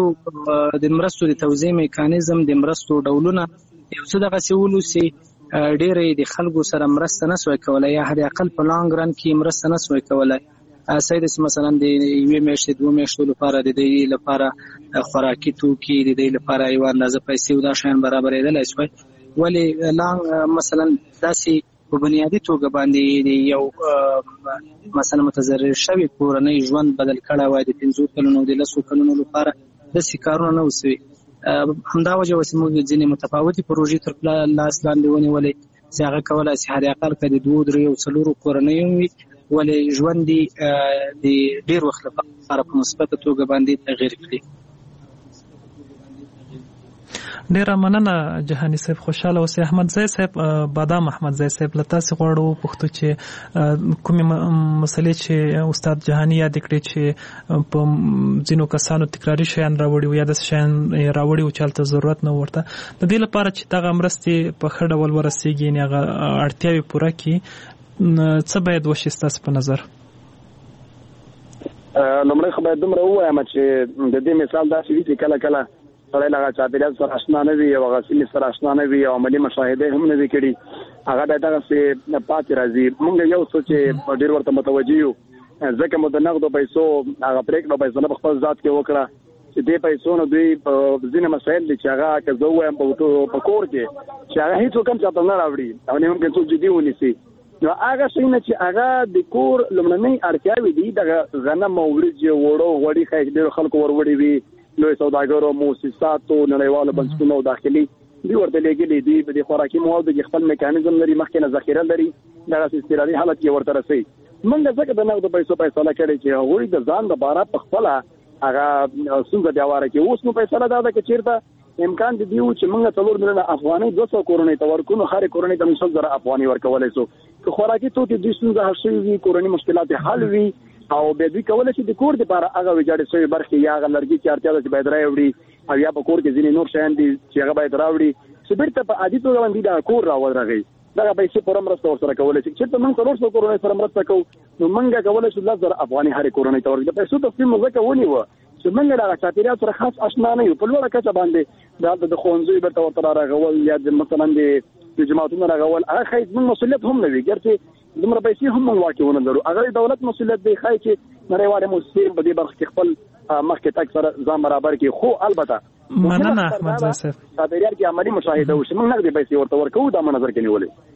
مرستو د توزیع میکانیزم د مرستو ډولونه یو څه دغه سیولو سي ډېرې د خلکو سره مرسته نه سوی کولای یا هر اقل په لانګ رن کې مرسته نه سوی کولای سیدس مثلا د یوې میاشتې دوه میاشتو لپاره د دې لپاره خوراکي توکي د دې لپاره یو اندازه پیسې او دا شیان برابرېدل شوی ولی لانګ مثلا داسي په بنیادی توګه باندې یو مثلا متضرر شوی کورنۍ ژوند بدل کړه وای د 15 کلونو د 10 کلونو لپاره د سکارونه نه وسوي همدا وجه وسمو ځینې متفاوتي پروژې تر لاس لاندې ونیولې چې هغه کولای شي هر اقل کړي 2 3 4 کورنۍ وي ولې ژوند د ډیر وخت لپاره په مثبت توګه باندې تغیر کړي ډیر مننه جهاني صاحب خوشاله اوسئ احمد زئی صاحب بادام احمد زئی صاحب لته سي غواړو پښتو چې کومه مسلې چې استاد جهاني یاد کړی چې په ځینو کسانو تکراری شیان راوړي یا د شیان راوړي او چالت ضرورت نه ورته د دې لپاره چې تاغه مرستې په خړ ډول ورسیږي نه اړتیاوي پوره کی څه باید وشي ستاسو په نظر لمړی خو باید دومره ووایم چې د دې مثال دا چې کله کله سره لږه چاپیریال سره آشنا نه وي او غسیل سره آشنا نه وي او عملي مشاهده هم نه وي کړي هغه به دغه څه پاتې راځي موږ یو څه چې ډیر ورته متوجي یو ځکه مو د نقدو پیسو هغه پریکړه پیسو نه خپل ذات کې وکړه چې دې پیسو نه دوی ځینې مسایل چې هغه که زه وایم په کور کې چې هغه هیڅ کوم څه نه راوړي او نه ممکن څوک جدي ونیسي نو هغه څنګه چې هغه د کور لمننۍ اړتیاوي دي دغه غنم او وريجې وړو وړي خې ډېر خلکو وروړي وي لوی سوداګرو مؤسساتو نړیوالو بنسټونو داخلي دی ورته لګلې دی د خوراکي موادو د خپل میکانیزم لري مخکې نه ذخیره لري دغه استراحتي حالت کې ورته رسي موږ ځکه د نقد پیسو فیصله کړې چې هغوی د ځان د بارا په خپل هغه څنګه دی واره کې اوس نو فیصله دا ده چې چیرته امکان دی چې موږ 3 ملیونه افغاني 200 کورونې ته ورکو هر کورونې ته 100,000 افغاني ورکولای شو که خوراکي توکي د څنګه هڅوي کورونی مشکلات حل وي او به دوی کولای شي د کور لپاره هغه وجاړې سوی برخه یا غلرګي چې اړتیا ده چې باید راوړي او یا په کور کې ځینې نور شیان دي چې هغه باید راوړي چې بیرته په عادي توګه باندې دا کور راوړي دا پیسې پر مرسته ورسره کولای شي چې موږ 300 کورونه سره مرسته کوو نو موږ کولای شو 10,000 افغاني هر کورونه ته ورکړو پیسو تقسیم مزه ونیو چې موږ دا چاپیریال سره خاص آشنا نه یو په لوړه کچه باندې دا د خوندزوی برته ورته راغول یا مثلا د جماعتونو راغول هغه خیت موږ مسؤلیت هم نه وي ګرځي دومره پیسې هم موږ واقعونه لرو هغه دولت مسؤلیت دی خای چې نړیواله موسسې په دې برخه کې خپل مخکې تک سره ځان برابر کې خو البته مننه احمد زئی صاحب چاپیریال کې عملی مشاهده وشي موږ نقد پیسې ورته ورکو دا نظر کې نیولې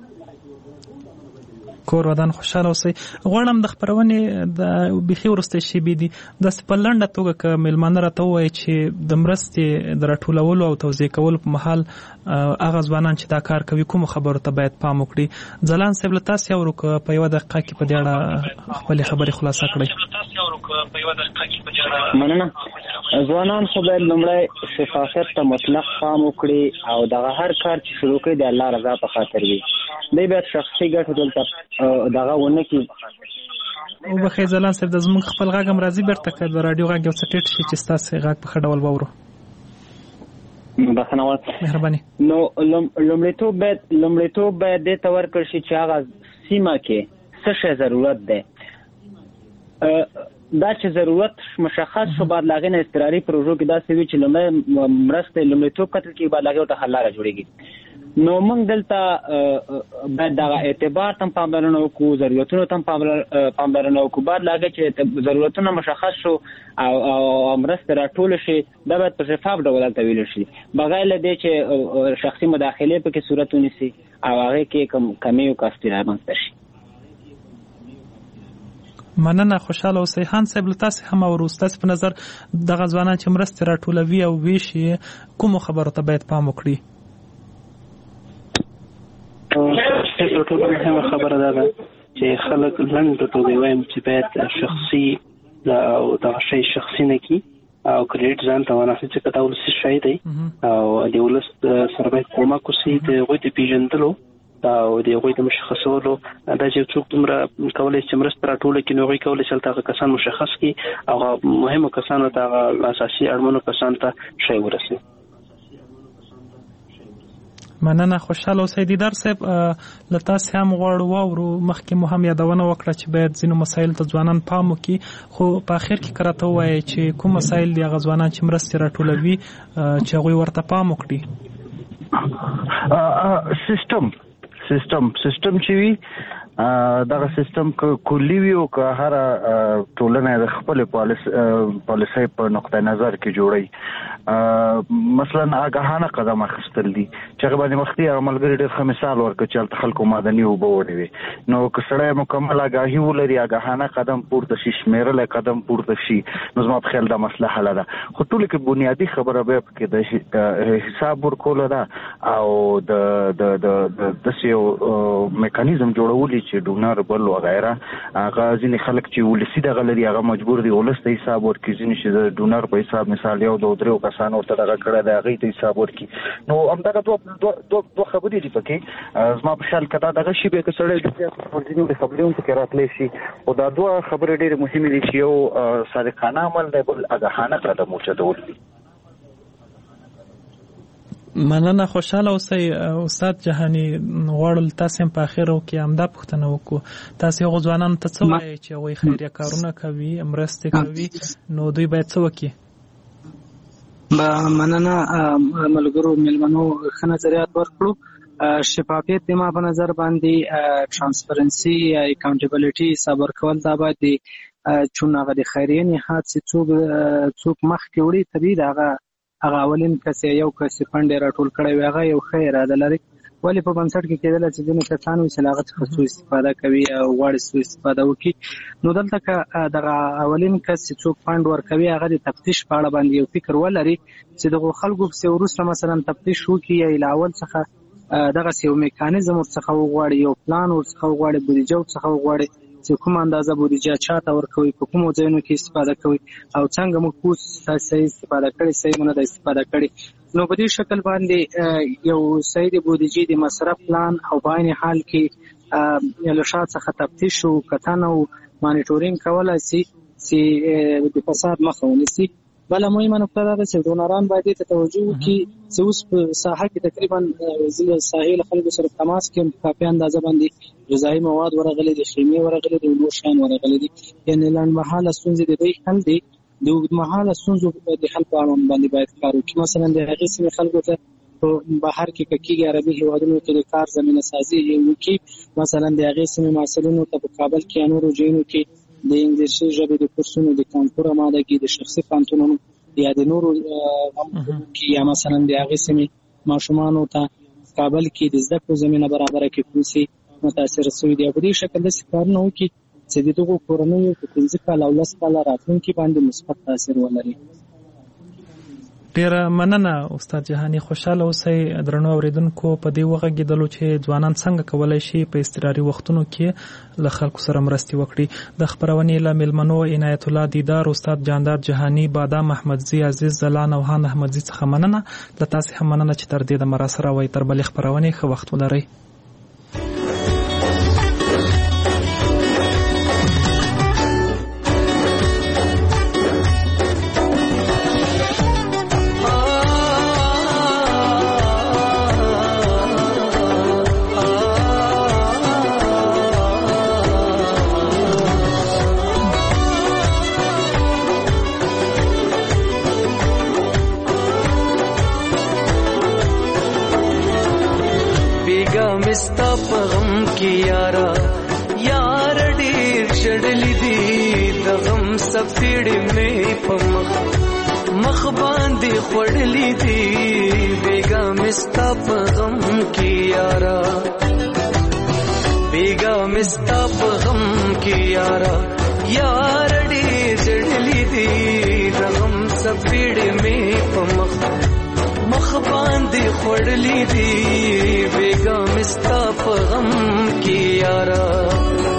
کور ودان خوشاله اوسئ غواړم د خبرونه د بخي ورسته شي بي دي د سپلنډه توګه ک ملمانه راته وای چې د مرستې د راټولولو او توزیع کولو په محل اغه ځوانان چې دا کار کوي کوم خبرو ته باید پام وکړي ځلان سیبل تاسو یو رک په یو دقیقه کې په دې اړه خپل خبري خلاصه کړئ مننه ځوانان خو باید لومړی شفافیت ته مطلق پام وکړي او دغه هر کار چې شروع کوي د الله رضا په خاطر وي. دوی باید شخصي ګټو دلته دغه ونه کړي. او بخیر ځلان صاحب د زموږ خپل غږ هم راځي بیرته که د راډیو غږ یو څه ټیټ شي چې ستاسې غږ په ښه ډول واورو. بخښنه غواړم. مهرباني. نو لومړیتوب باید دې ته ورکړل شي چې هغه سیمه کې څه شی ضرورت دی. دا چې ضرورت مشخص شو بعد لاغې نه اضطراري پروژو کې داسې وي چې لومړی مرستې لومړیتوب قتل کې بعد لاغې ورته حل لاره جوړېږي. نو موږ دلته باید دغه اعتبار ته پاملرنه وکړو، ضرورتونو ته پاملرنه وکړو. بعد لاغې چې ضرورتونه مشخص شو او مرستې راټول شي دا باید په شفاف ډول هلته ویل شي بغیر له دې چې شخصي مداخلې پکې صورت ونیسي او هغې کې کمی او کاستی رامنځته شي. مننه. خوشاله اوسئ. خان صاحب له تاسې هم اورو، ستاسې په نظر دغه ځوانان چې مرستې راټولوي او ویشي کومو خبرو ته باید پام وکړي؟ تر ټولو مهمه خبره دا ده چې خلک لنډ په توګه وایم چې باید شخصي او دغه شی شخصي نه کړي او کریډټ ځان ته وناخلي چې دا ولسي شی دی او د ولس سره باید کومک وشي د هغوی د پیژندلو او د هغوی د مشخصولو. دا چې څوک دومره کولی چې مرسته راټوله کړي نو هغوی کولی شي هلته هغه کسان مشخص کړي او هغه مهمو کسانو ته هغه اساسي اړمنو کسانو ته شی ورسوي. مننه. خوشاله اوسئ. دیدار صاحب له تاسې هم غواړو واورو، مخکې مو هم یادونه وکړه چې باید ځینو مسایلو ته ځوانان پام وکړي، خو په اخر کې که راته ووایئ چې کوم مسایل دي هغه ځوانان چې مرستې راټولوي چې هغوی ورته پام وکړي؟ سیستم چې وي دغه سیستم کلی وي او که هر ټولنه د خپل پالیسۍ په نقطه نظر کې جوړي. مثلا آګاهانه قدم اخیستل دي چې هغه باندې مخکې هغه ملګري ډېر ښه مثال ورکړ چې هلته خلکو معدني اوبه ونیوي. نو که سړی مکمل آګاهي ولري، آګاهانه قدم پورته شي، شمېرلی قدم پورته شي، نو زما په خیال دا مسله حله ده. خو ټولو کې بنیادي خبره بیا پکې د حساب ورکوله ده او داسې یو میکانیزم جوړولي چې ډونر بل وغیره هغه ځینې خلک چې ولسي دغه لري هغه مجبور دي ولس ته حساب ورکړي، ځینې چې د ډونر په حساب مثال یو دو درېو کسانو ورته دغه کړی دی هغوی ته حساب ورکړي. نو همدغه دوه خبرې دي پکې. زما په خیال که دا دغه شي بیا که سړی ځینې د خبرې هم پکې راتلی شي. خو دا دوه خبرې ډېرې مهمې دي چې یو صادقانه عمل دی، بل آګاهانه قدم اوچتول دي. مننه. خوشاله اوسئ. استاد جهاني غواړل تاسې هم په اخرو کې همدا پوښتنه وکړو، تاسې هغو ځوانانو ته څه وایئ چې هغوی خیریه کارونه کوي، مرستې کوي، نو دوی باید څه وکړي؟ مننه. ملګرو مېلمنو ښه نظریات ورکړو. شفافیت د ما په نظر باندې ترانسپرنسي یا اکاونټیبلیټي حساب ورکول دا باید چون هغه د خیریه نهاد چې څوک مخکې وړي طبیعي ده هغه اولین کس یو کس فنډ راټول کړی وي هغه یو ښه اراده لري، ولې په بنسټ کې کېدلی چې ځینې کسان وي چې له هغه څخه څو استفاده کوي او غواړي څو استفاده وکړي. نو دلته که دغه اولین کس چې څوک فنډ ورکوي هغه د تفتیش په اړه باندې یو فکر ولري چې دغو خلکو پسې وروسته مثلا تفتیش وکړي یا له اول څخه دغسې یو میکانیزم ورڅخه وغواړي، یو پلان ورڅخه وغواړي، بودیجه ورڅخه وغواړي چې کوم اندازه بودیجه چاته ورکوي، په کومو ځایونو کې استفاده کوي او څنګه موږ پوه صحیح استفاده کړي صحیح مو نه ده استفاده کړي. نو په دې شکل باندې یو صحیح د بودیجې د مصرف پلان او په عین حال کې له شا څخه تفتیش او کتنه او مانیټورینګ کولی شي چې د فساد مخه ونیسي. بله مهمه نقطه دا ده چې ډونران باید ته توجه وکړي چې اوس په ساحه کې تقریبا ځینې ساحې له خلکو سره تماس کې په کافي اندازه باندې غذایي مواد ورغلي دي، خیمې ورغلي دي، نور شیان ورغلي دي. یعنې لنډمهاله ستونزې د دوی حل دي، د اوږدمهاله ستونزو د حل په اړه باندې باید کار وکړي. مثلا د هغې سیمې خلکو ته په بهر کې که کېږي عربي هېوادونو کې د کار زمینه سازي وکړي، مثلا د هغې سیمې محصلینو ته په کابل کې یا نورو ځایونو کې د انګلیسي ژبې د کورسونو د کانکور آمادګي د شخصي پوهنتونونو یا د نورو کې یا مثلا د هغې سیمې ماشومانو ته کابل کې د زده کړو زمینه برابره کړي کوم څه متاثره شوي دي او په دې شکل داسې کارونه وکړي چې د دغو کورنیو په 15 کاله او 10 کاله راتلونکي باندې مثبت تاثیر ولري. ډیر مننه استاد جهانی. خوشاله اوسئ درنو اوریدونکو. په دې وغږیدلو چې ځوانان څنګه کولای شي په اضطراري وختونو کې له خلکو سره مرستې وکړي. د خبرونې له میلمنو عنایت الله دیدار، استاد جانداد جهانی، بادام احمدزی، عزیز زلان او هان احمدزی څخه مننه. له تاسو هم مننه چې تر دې د مراسره وای. تر بلې خبرونې ښه وخت ولرئ. مستا په غم کې یارا یار ډېر شړلې دي د غم سپېړې مې په مخ باندې خوړلې دي بیګا مستا په غم کې یارا بیګا مستا په غم کې یارا یار ډېر شړلې دي د غم سپېړې مې په مخ باندې خوړلې دي بیګا مستا په غم کې یارا